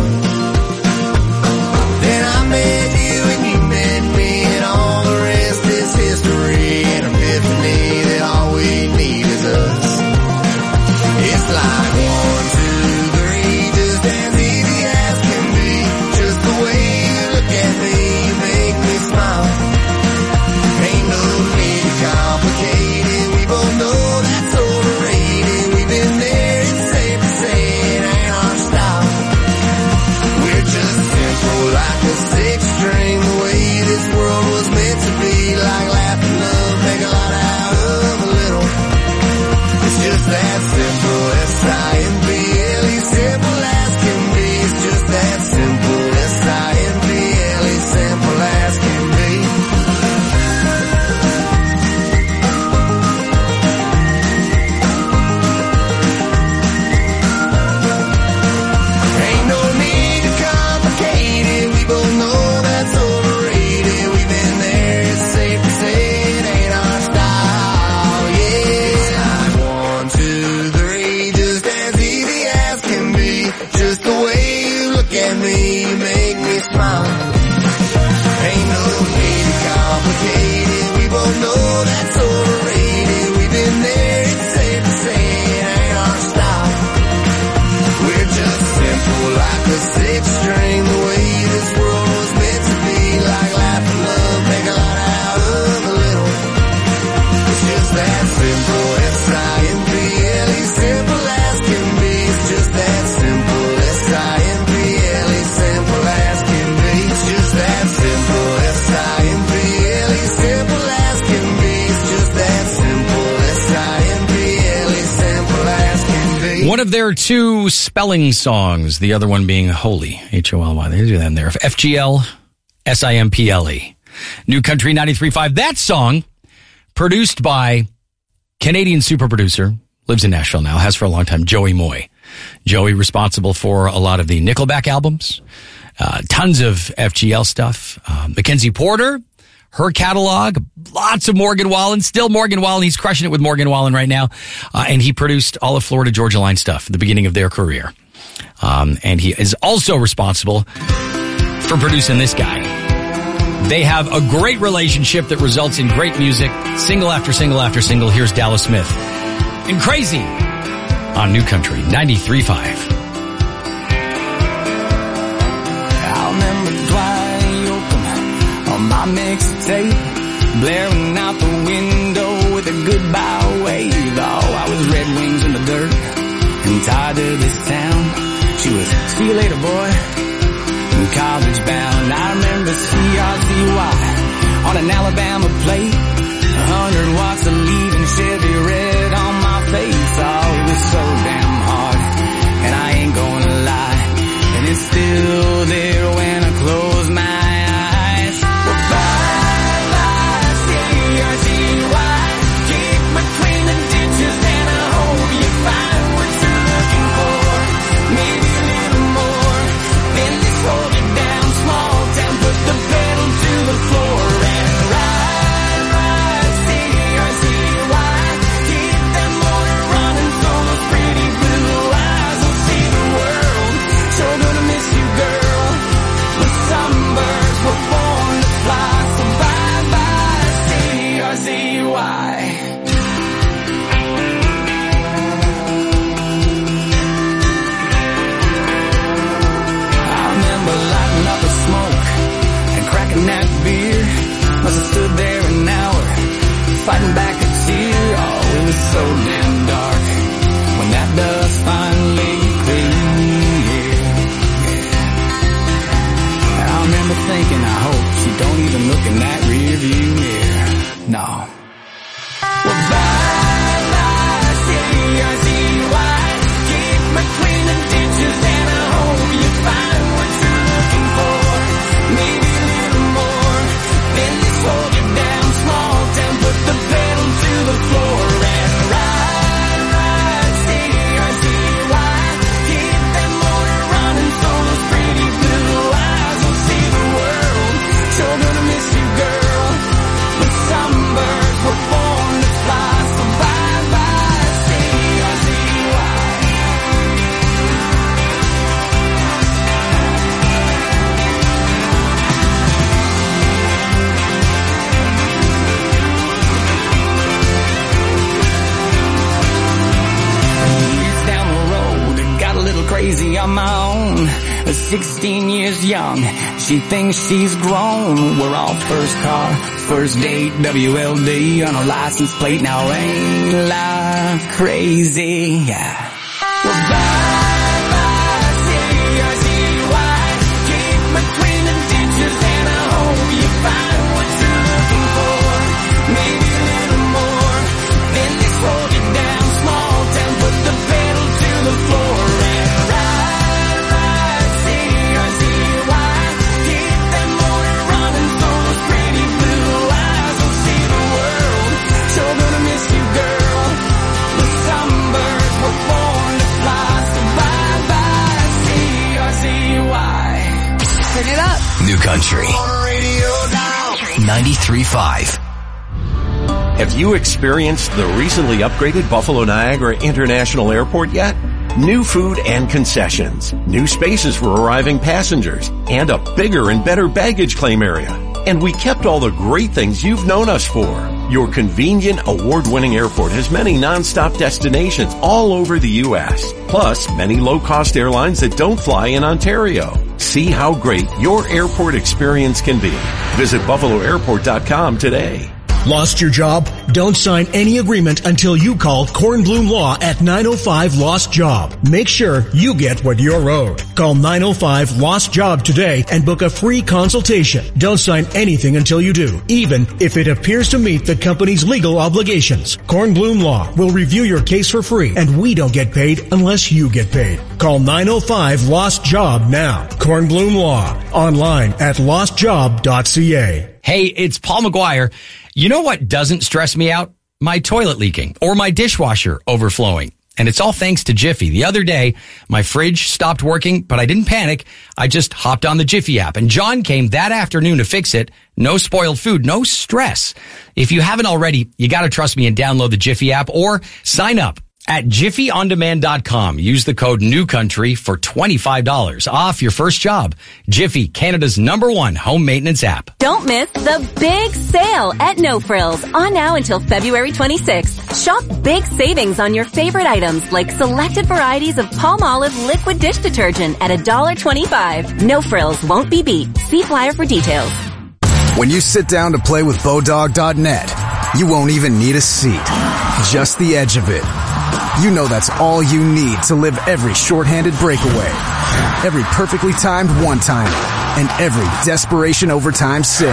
[SPEAKER 3] Then I met you and you met me, and all the rest is history. An epiphany that all we need is us. It's like 1, 2, 3, just as easy as can be. Just the way you look at me, you make me smile. Ain't no need to complicate it. We both know that's overrated. We've been there, it's safe to say it ain't me, you make me smile. Ain't no need to complicate it, we both know that's overrated. We've been there, it's safe to say it ain't our style. We're just simple like a sixth string, the way this world was meant to be. Like laugh and love, make a lot out of a little. It's just that simple, S-I-M-P-L-E, simple as can be. It's just that simple, S-I-M-P-L-E, simple as can be. It's just that simple, S-I-M-P-L-E, simple as can be. It's just that simple, S-I-M-P-L-E, simple as can be.
[SPEAKER 4] One of their two spelling songs, the other one being Holy, H-O-L-Y. They do that in there. FGL, S-I-M-P-L-E. New Country 93.5. That song, produced by Canadian super producer, lives in Nashville now, has for a long time, Joey Moy. Joey responsible for a lot of the Nickelback albums, tons of FGL stuff. Mackenzie Porter, her catalog, lots of Morgan Wallen, still Morgan Wallen. He's crushing it with Morgan Wallen right now. And he produced all of Florida Georgia Line stuff at the beginning of their career. And he is also responsible for producing this guy. They have a great relationship that results in great music, single after single after single. Here's Dallas Smith and Crazy on New Country 93.5.
[SPEAKER 3] I remember Dwight Yoakam on my mixtape, blaring out the window with a goodbye wave. Oh, I was Red Wings in the dirt and tied to this town. She was, see you later, boy. College bound, I remember CRZY on an Alabama plate, 100 watts of leaving Chevy red on my face. Oh, it was so damn hard, and I ain't gonna lie, and it's still there when I close my eyes. Well, bye-bye, CRZY, kick between the ditches, and I hope you find what you're looking for. Maybe a little more than this whole down small town, put the pedal to the floor and ride, CRZY, keep that motor running from those pretty blue eyes. I'll see the world, sure gonna miss you, girl, but some birds were born to fly, so bye-bye, CRZY. That beer, must have stood there an hour, fighting back a tear. Oh, it was so damn dark when that dust finally cleared. Yeah. And I remember thinking, I hope she don't even look in that rear view mirror. No. Well, bye-bye, CRZY, keep between the ditches, and I hope you find what you're looking for. Maybe hold you down, small town, put the pedal to the floor and ride, CRZY, keep that motor running for those pretty blue eyes. We'll see the world, sure gonna miss you, girl, but some birds were born to fly, so bye-bye, CRZY. Crazy on my own, 16 years young, she thinks she's grown. We're all first car, first date, WLD on a license plate. Now ain't life crazy? Yeah. Well, bye-bye, CRZY, keep between the ditches, and I hope you find what you're looking for. Maybe a little more than this hold you down, small town, put the pedal to the floor.
[SPEAKER 2] Turn it up.
[SPEAKER 1] New Country 93.5.
[SPEAKER 6] Have you experienced the recently upgraded Buffalo Niagara International Airport yet? New food and concessions, new spaces for arriving passengers, and a bigger and better baggage claim area. And we kept all the great things you've known us for. Your convenient, award-winning airport has many non-stop destinations all over the U.S. Plus, many low-cost airlines that don't fly in Ontario. See how great your airport experience can be. Visit buffaloairport.com today.
[SPEAKER 8] Lost your job? Don't sign any agreement until you call Kornblum Law at 905 Lost Job. Make sure you get what you're owed. Call 905 Lost Job today and book a free consultation. Don't sign anything until you do, even if it appears to meet the company's legal obligations. Kornblum Law will review your case for free, and we don't get paid unless you get paid. Call 905 Lost Job now. Kornblum Law. Online at lostjob.ca.
[SPEAKER 4] Hey, it's Paul McGuire. You know what doesn't stress me out? My toilet leaking or my dishwasher overflowing. And it's all thanks to Jiffy. The other day, my fridge stopped working, but I didn't panic. I just hopped on the Jiffy app, and John came that afternoon to fix it. No spoiled food, no stress. If you haven't already, you got to trust me and download the Jiffy app or sign up at JiffyOnDemand.com. Use the code NEWCOUNTRY for $25 off your first job. Jiffy, Canada's #1 home maintenance app.
[SPEAKER 12] Don't miss the big sale at No Frills on now until February 26th. Shop big savings on your favorite items like selected varieties of Palmolive liquid dish detergent at $1.25. No Frills won't be beat. See flyer for details.
[SPEAKER 9] When you sit down to play with Bodog.net, you won't even need a seat. Just the edge of it. You know that's all you need to live every shorthanded breakaway, every perfectly timed one-timer, and every desperation overtime save.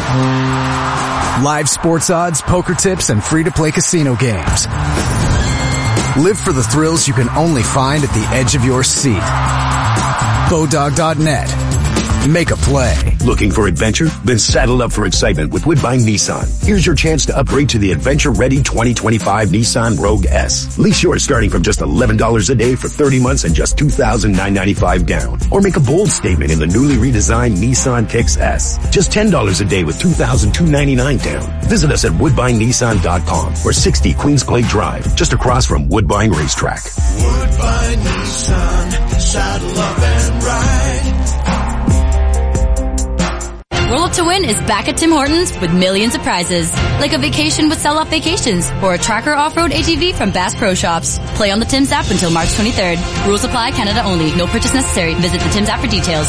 [SPEAKER 9] Live sports odds, poker tips, and free-to-play casino games. Live for the thrills you can only find at the edge of your seat. Bodog.net. Make a play.
[SPEAKER 7] Looking for adventure? Then saddle up for excitement with Woodbine Nissan. Here's your chance to upgrade to the adventure-ready 2025 Nissan Rogue S. Lease yours starting from just $11 a day for 30 months and just $2,995 down. Or make a bold statement in the newly redesigned Nissan Kicks S. Just $10 a day with $2,299 down. Visit us at WoodbineNissan.com or 60 Queensclay Drive, just across from Woodbine Racetrack.
[SPEAKER 3] Woodbine Nissan, saddle up and ride.
[SPEAKER 23] Roll Up to Win is back at Tim Hortons with millions of prizes, like a vacation with Sell Off Vacations or a Tracker Off-Road ATV from Bass Pro Shops. Play on the Tim's app until March 23rd. Rules apply, Canada only. No purchase necessary. Visit the Tim's app for details.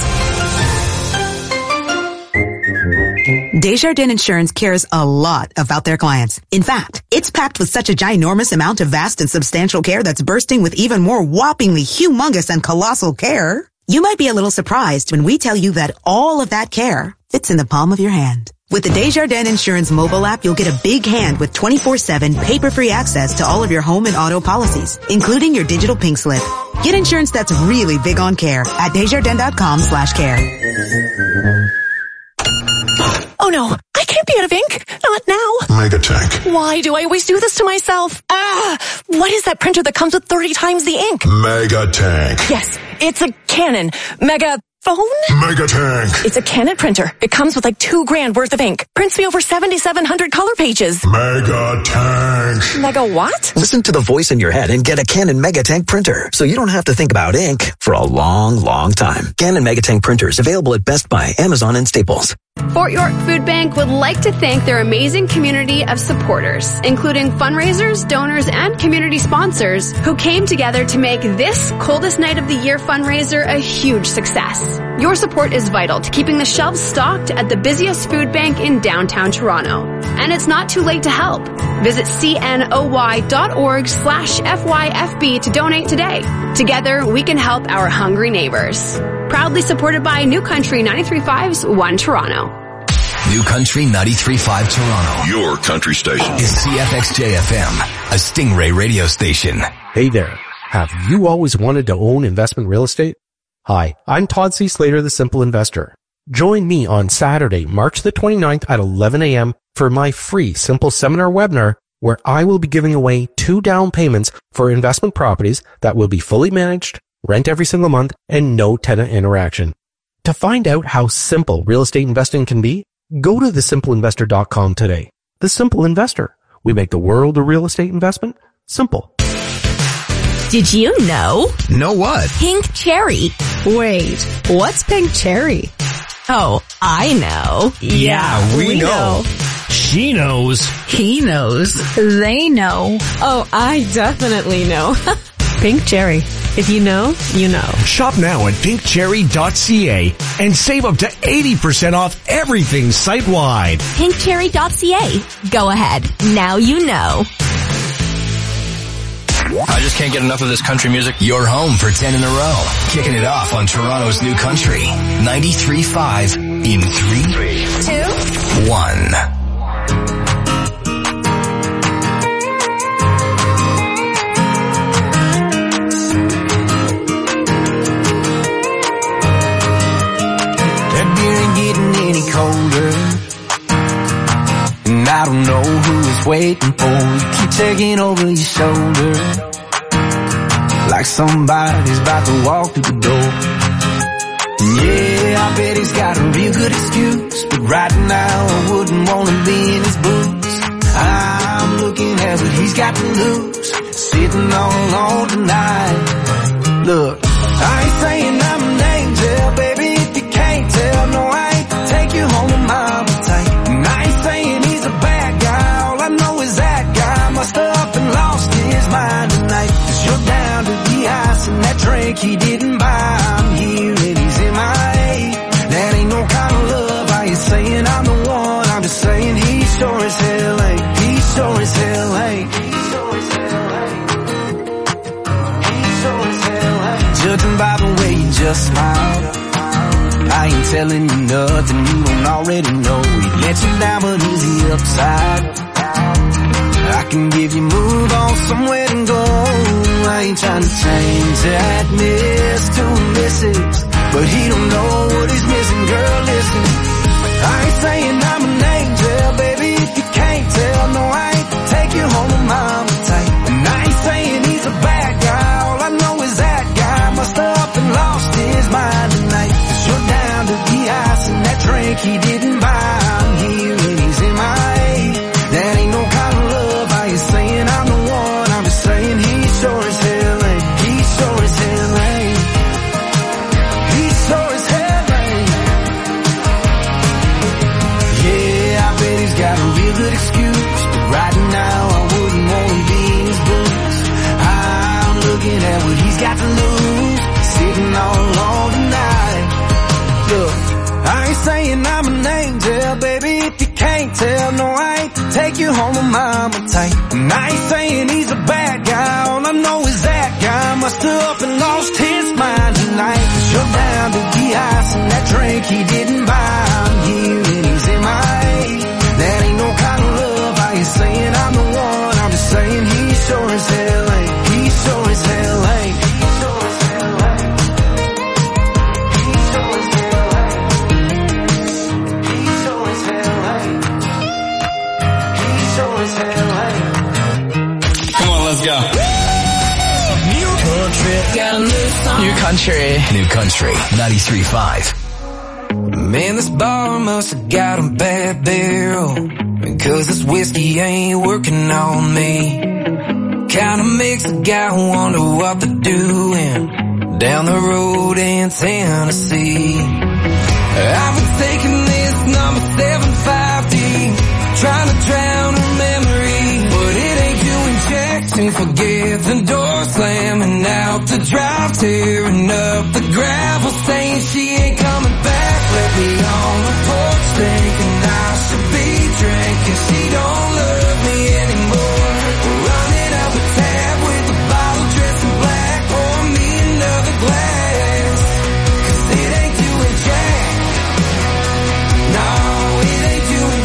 [SPEAKER 24] Desjardins Insurance cares a lot about their clients. In fact, it's packed with such a ginormous amount of vast and substantial care that's bursting with even more whoppingly humongous and colossal care. You might be a little surprised when we tell you that all of that care fits in the palm of your hand. With the Desjardins Insurance mobile app, you'll get a big hand with 24/7 paper-free access to all of your home and auto policies, including your digital pink slip. Get insurance that's really big on care at Desjardins.com/care.
[SPEAKER 25] Oh no, I can't be out of ink. Not now.
[SPEAKER 21] Megatank.
[SPEAKER 25] Why do I always do this to myself? What is that printer that comes with 30 times the ink?
[SPEAKER 21] Megatank.
[SPEAKER 25] Yes, it's a Canon Megaphone?
[SPEAKER 21] Megatank.
[SPEAKER 25] It's a Canon printer. It comes with like $2,000 worth of ink. Prints me over 7,700 color pages.
[SPEAKER 21] Megatank.
[SPEAKER 25] Mega what?
[SPEAKER 26] Listen to the voice in your head and get a Canon Megatank printer, so you don't have to think about ink for a long, long time. Canon Megatank printers available at Best Buy, Amazon, and Staples.
[SPEAKER 27] Fort York Food Bank would like to thank their amazing community of supporters, including fundraisers, donors, and community sponsors who came together to make this coldest night of the year fundraiser a huge success. Your support is vital to keeping the shelves stocked at the busiest food bank in downtown Toronto. And it's not too late to help. Visit cnoy.org/FYFB to donate today. Together, we can help our hungry neighbors. Proudly supported by New Country 93.5's One Toronto.
[SPEAKER 1] New Country 93.5 Toronto.
[SPEAKER 28] Your country station
[SPEAKER 1] is CFXJ-FM, a Stingray radio station.
[SPEAKER 29] Hey there. Have you always wanted to own investment real estate? Hi, I'm Todd C. Slater, the Simple Investor. Join me on Saturday, March the 29th at 11 a.m. for my free Simple Seminar webinar, where I will be giving away 2 down payments for investment properties that will be fully managed, rent every single month, and no tenant interaction. To find out how simple real estate investing can be, go to thesimpleinvestor.com today. The Simple Investor. We make the world of real estate investment simple.
[SPEAKER 10] Did you know?
[SPEAKER 11] Know what?
[SPEAKER 10] Pink cherry.
[SPEAKER 13] Wait, what's pink cherry?
[SPEAKER 10] Oh, I know.
[SPEAKER 11] Yeah, we know. She knows.
[SPEAKER 13] He knows. They know. Oh, I definitely know. Pink Cherry. If you know, you know.
[SPEAKER 8] Shop now at pinkcherry.ca and save up to 80% off everything site-wide.
[SPEAKER 10] Pinkcherry.ca. Go ahead. Now you know.
[SPEAKER 1] I just can't get enough of this country music. You're home for 10 in a row. Kicking it off on Toronto's New Country. 93.5 in 3, 2, 1.
[SPEAKER 3] Colder, and I don't know who is waiting for you. Keep taking over your shoulder, like somebody's about to walk through the door. And yeah, I bet he's got a real good excuse, but right now I wouldn't want to be in his boots. I'm looking at what he's got to lose, sitting all alone tonight. Look, I ain't saying I'm an angel, baby, if you can't tell, no I ain't. Take you home with my appetite. And I ain't saying he's a bad guy. All I know is that guy must have up and lost his mind tonight. 'Cause you're down to the ice and that drink he didn't buy. I'm here and he's in my A. That ain't no kind of love. I ain't saying I'm the one. I'm just saying he sure as hell ain't. He sure as hell ain't. He sure as hell ain't. He sure as hell ain't. Judging by the way you just smiled, I ain't telling you nothing you don't already know. He let you down, but he's the upside. I can give you move on somewhere to go. I ain't trying to change that miss to a misses, but he don't know what he's missing, girl, listen. I ain't saying I'm an angel, baby, if you can't tell, no I ain't. Take you home with mama tight. And I ain't saying he's a bad guy, all I know is that guy must have up and lost his mind tonight. 'Cause you're down to the ice and that drink he didn't buy. I'm here and he's in my A. That ain't no kind of love. I ain't saying I'm the one. I'm just saying he sure as hell ain't. He sure as hell ain't. He sure as hell ain't. Yeah, I bet he's got a real good excuse, but right now I wouldn't want to be in his boots. I'm looking at what he's got to lose, sitting all alone tonight. Look, I ain't saying I'm an angel, baby, if you can't tell, no I ain't. Take you home with mama tight. And I ain't saying he's a bad guy, all I know is that guy must have up and lost his mind tonight. 'Cause you're down to the ice and that drink he didn't buy. I'm here and he's in my A. That ain't no kind of love. I ain't saying I'm the one. I'm just saying he sure as hell ain't. He sure as hell ain't. He sure as hell ain't. He sure as hell ain't. He sure as hell ain't. He sure as hell ain't.
[SPEAKER 1] Come on, let's go.
[SPEAKER 3] New country, got a new song.
[SPEAKER 1] New Country. New Country 93.5.
[SPEAKER 3] Man, this bar must have got a bad barrel, because this whiskey ain't working on me. Kinda makes a guy wonder what they're doing down the road in Tennessee. I've been taking this number 750, trying to drown her memory, but it ain't doing jack to forget the door slamming out the drive, tearing up the gravel, saying she ain't coming back. Let me on the porch thinking I should be drinking. She don't love me anymore. Running out the tab with a bottle dressed in black. Pour me another glass, 'cause it ain't doing jack. No, it ain't doing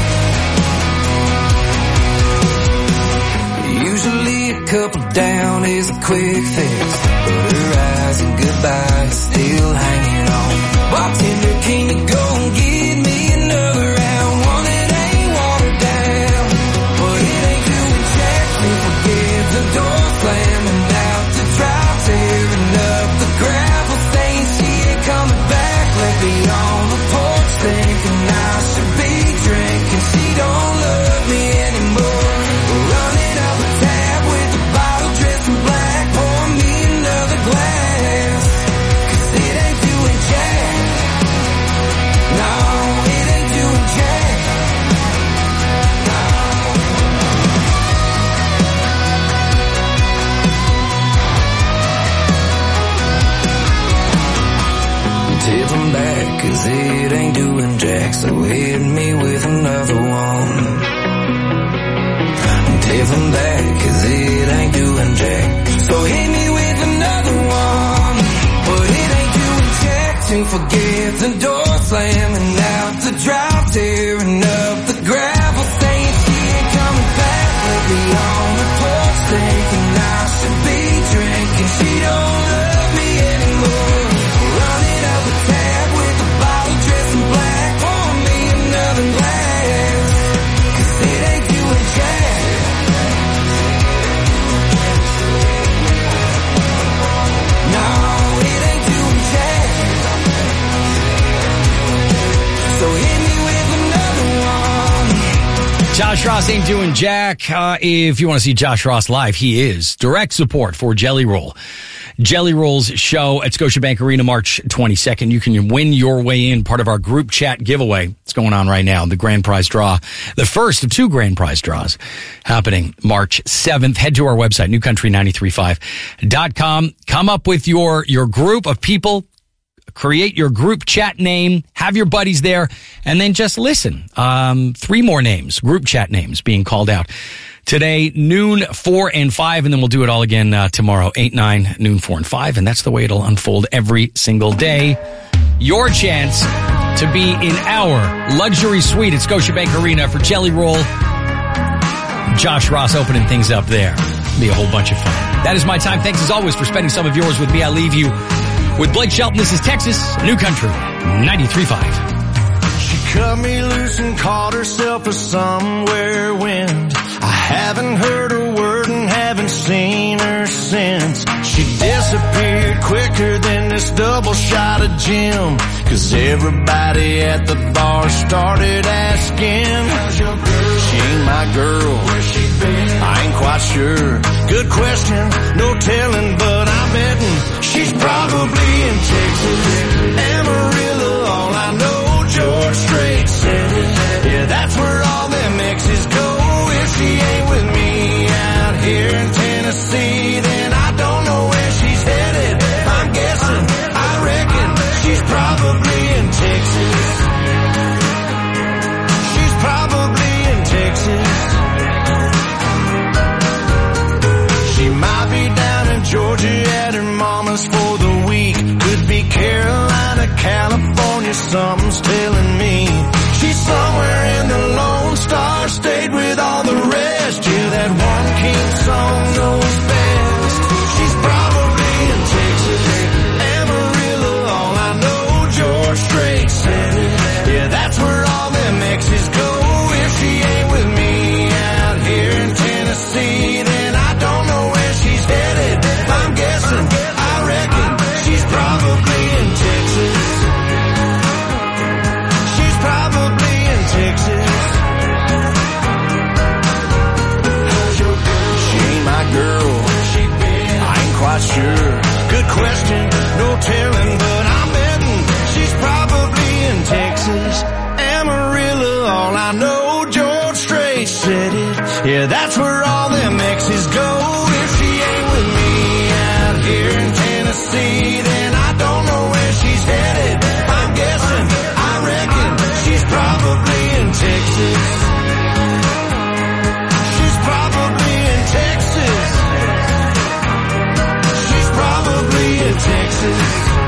[SPEAKER 3] jack. Usually a couple down is a quick fix, but her eyes and goodbye is still hanging on. Bartender, can you go and give me another round? One that ain't watered down, but it ain't doing jack to forget the door slamming out the drive, tearing up the gravel, saying she ain't coming back. Let me on the porch thinking I should be drinking. She don't love me anymore. Running out the tab with a bottle dressed in black. Pour
[SPEAKER 2] cause it ain't doing jack. So hit me with another one. Tell them that, cause it ain't doing jack. So hit me with another one. But it ain't doing jack. Can't forget the door slamming out the drive, tearing up the gravel, saying she ain't coming back. Let me on the porch, thinking I should be drinking. She don't love me anymore. Running up a tab with a bottle dressed in black. Pour me another glass, cause it ain't doing jack. No, it ain't doing jack. So hit me with another one.
[SPEAKER 4] Josh Ross ain't doing jack. If you want to see Josh Ross live, he is direct support for Jelly Roll. Jelly Roll's show at Scotiabank Arena, March 22nd. You can win your way in, part of our group chat giveaway. It's going on right now. The grand prize draw, the first of 2 grand prize draws happening March 7th. Head to our website, newcountry935.com. Come up with your group of people. Create your group chat name, have your buddies there, and then just listen. 3 more names, group chat names being called out. Today, noon, 4 and 5, and then we'll do it all again tomorrow, 8, 9, noon, 4 and 5, and that's the way it'll unfold every single day. Your chance to be in our luxury suite at Scotiabank Arena for Jelly Roll. Josh Ross opening things up there. Be a whole bunch of fun. That is my time. Thanks as always for spending some of yours with me. I leave you with Blake Shelton. This is Texas New Country 93.5.
[SPEAKER 3] She cut me loose and called herself a somewhere wind. I haven't heard a word and haven't seen her since. She disappeared quicker than this double shot of gin. Cause everybody at the bar started asking, how's your girl? She ain't my girl. Where's she been? I ain't quite sure. Good question, no telling, but I'm betting she's probably in Texas. Amarillo, all I know, George Strait said it. Yeah, that's where all them exes go. If she ain't with me out here in Tennessee, then I don't know where she's headed. I'm guessing, I reckon she's probably in Texas. She's probably in Texas. She might be down in Georgia at her mama's for the week. Could be Carolina, California, something's telling me. She's somewhere in the Lone Star State with all the rest. Yeah, that one King song knows best. She's probably in Texas. Amarillo, all I know, George Strait said it. Yeah, that's where all them exes go. If she ain't with me out here in Tennessee, then I don't know where she's headed. I'm guessing, I reckon she's probably in Texas. She's probably in Texas. She ain't my girl. I ain't quite sure. Good question, no telling, but I'm betting she's probably in Texas. Amarillo, all I know, George Strait said it. Yeah, that's where all them exes go. If she ain't with me out here in Tennessee, then I don't know where she's headed. I'm guessing, I reckon she's probably in Texas. She's probably in Texas. She's probably in Texas.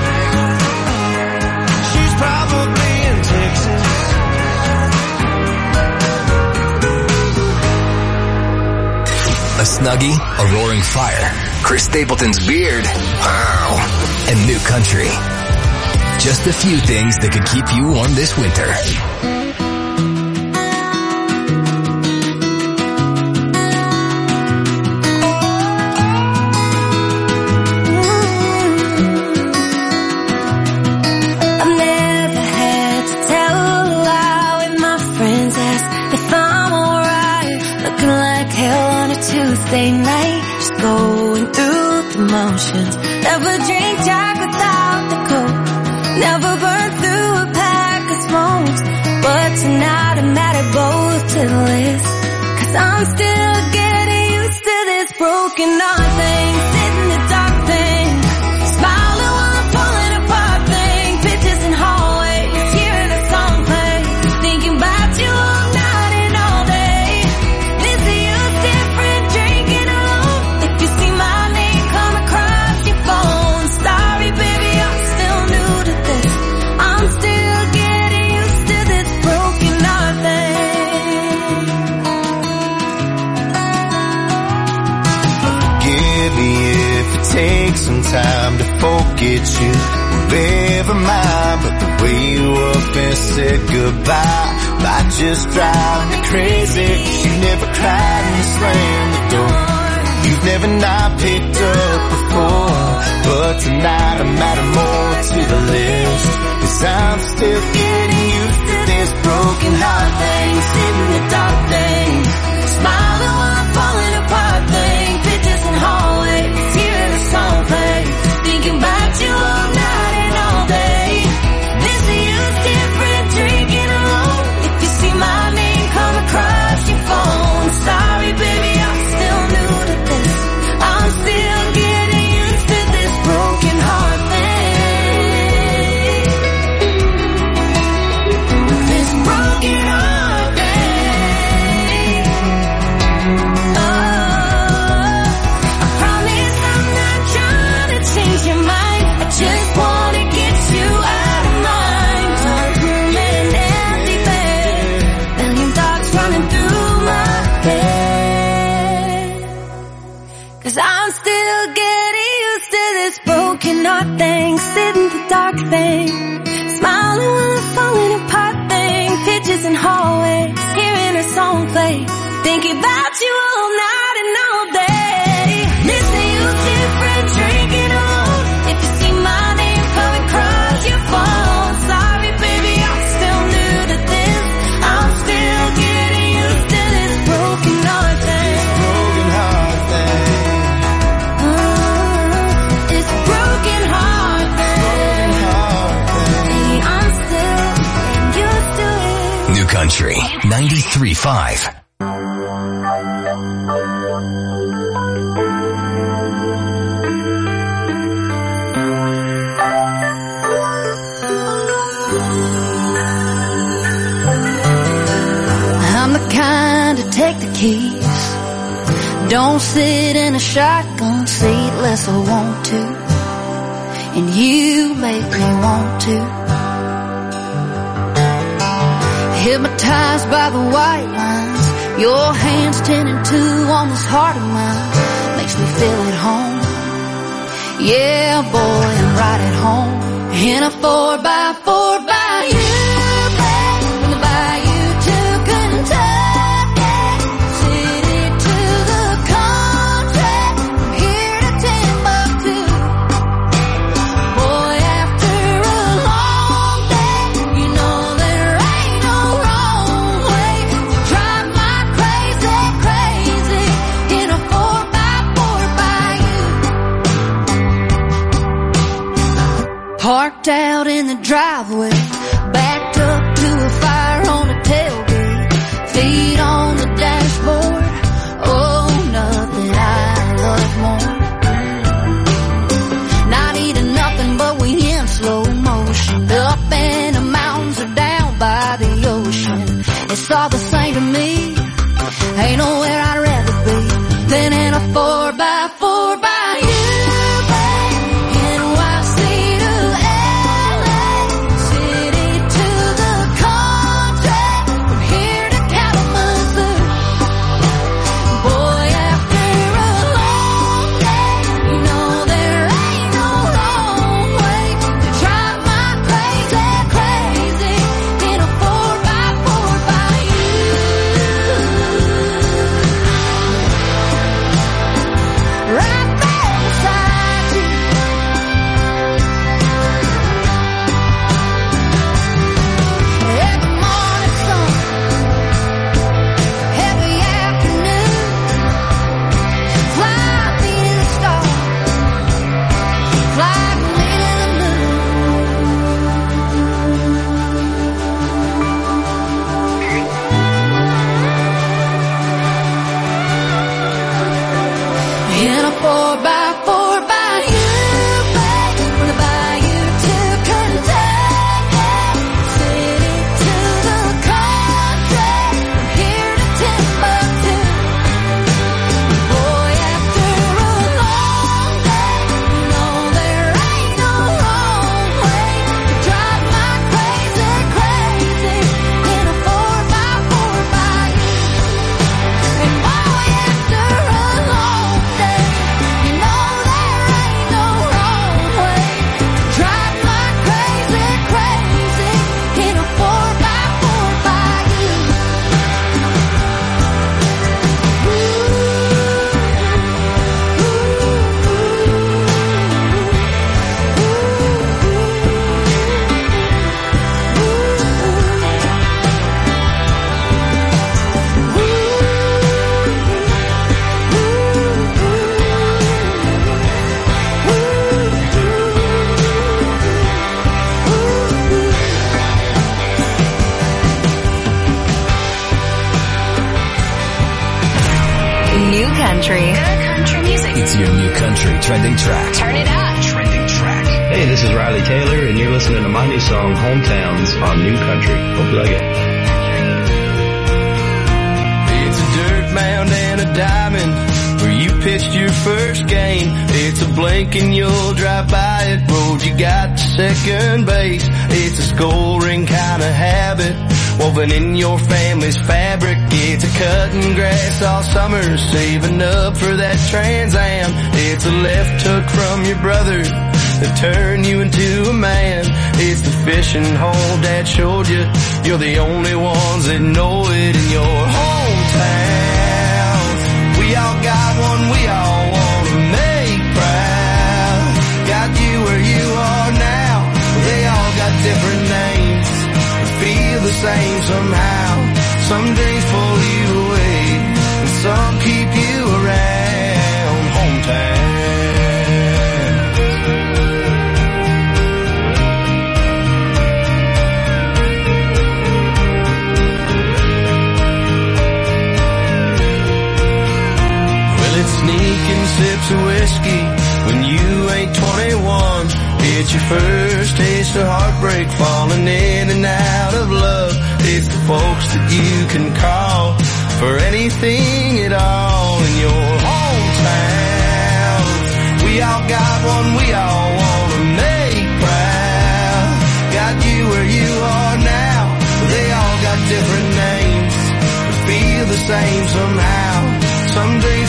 [SPEAKER 3] She's probably in Texas.
[SPEAKER 1] A Snuggie, a roaring fire, Chris Stapleton's beard, wow, and New Country. Just a few things that could keep you warm this winter.
[SPEAKER 5] I've never had to tell a lie when my friends ask if I'm alright. Looking like hell on a Tuesday night, just going through the motions. Never drink Jack without the Coke, never burn through a pack of smokes. But tonight I'm mad at both to the list, cause I'm still getting used to this broken heart thing. Sit in the dark thing, smiling while I'm falling apart thing. Pictures in hallways,
[SPEAKER 3] get you were ever mine, but the way you up and said goodbye might just drive me crazy. You never cried and slammed the door. You've never not picked up before, but tonight I'm adding more to the list, 'cause I'm still getting used to this broken heart thing, sitting in the dark thing, smiling while I'm falling apart thing, pictures in hallways, hearing a song play, thinking about you all night and all day. Missing you's different, drinking alone. If you see my name come across your phone, sorry baby, I'm still new to this. I'm still getting used to this broken heart thing. This broken heart thing. Oh, I promise I'm not trying to change your mind. I just wanna get you out of mind. Dark room and an empty bed, million thoughts running through my head. 'Cause I'm still getting used to this broken heart thing, sitting the dark thing, smiling while I'm falling apart thing, pictures in hallways, hearing a song play, thinking about you all night and all day. Missing you different, drinking alone. If you see my name come across your phone, sorry baby, I'm still new to this. I'm still getting used to this broken heart thing. Broken heart thing. It's broken heart thing. Baby, I'm still getting used to it.
[SPEAKER 1] New Country 93.5.
[SPEAKER 2] I'm the kind to take the keys, don't sit in a shotgun seat unless I want to, and you make me want to. Hypnotized by the white lines, your hands 10 and 2 on this heart of mine, makes me feel at home. Yeah, boy, I'm right at home in a 4x4 by you, babe, from the bayou to Kentucky, city to the country, from here to Timbuktu. Boy, after a long day, you know there ain't no wrong way to drive my crazy, crazy in a 4x4 by you. Parked out in the driveway, backed up to a fire on the tailgate, feet on the dashboard. Oh, nothing I love more. Not eating nothing, but we in slow motion, up in the mountains or down by the ocean. It's all the same to me. Ain't nowhere I'd rather be than in a 4x4 by you, babe. NYC to LA, city
[SPEAKER 1] country trending track.
[SPEAKER 2] Turn it up.
[SPEAKER 1] Trending track.
[SPEAKER 14] Hey, this is Riley Taylor, and you're listening to my new song, Hometowns, on New Country. Hope you like it.
[SPEAKER 3] It's a dirt mound and a diamond where you pitched your first game. It's a blink and you'll drive by it. Road you got to second base. It's a scoring kind of habit woven in your family's fabric. It's a cutting grass all summer, saving up for that Trans Am. It's a left hook from your brother that turn you into a man. It's the fishing hole Dad showed you. You're the only ones that know it in your hometown. We all got one we all want to make proud. Got you where you are now. They all got different names, but feel the same somehow. Some days pull you away, and some keep you around. Hometown. Sneaking sips of whiskey when you ain't 21. It's your first taste of heartbreak, falling in and out of love. It's the folks that you can call for anything at all in your hometown. We all got one we all want to make proud. Got you where you are now. They all got different names, but feel the same somehow. Someday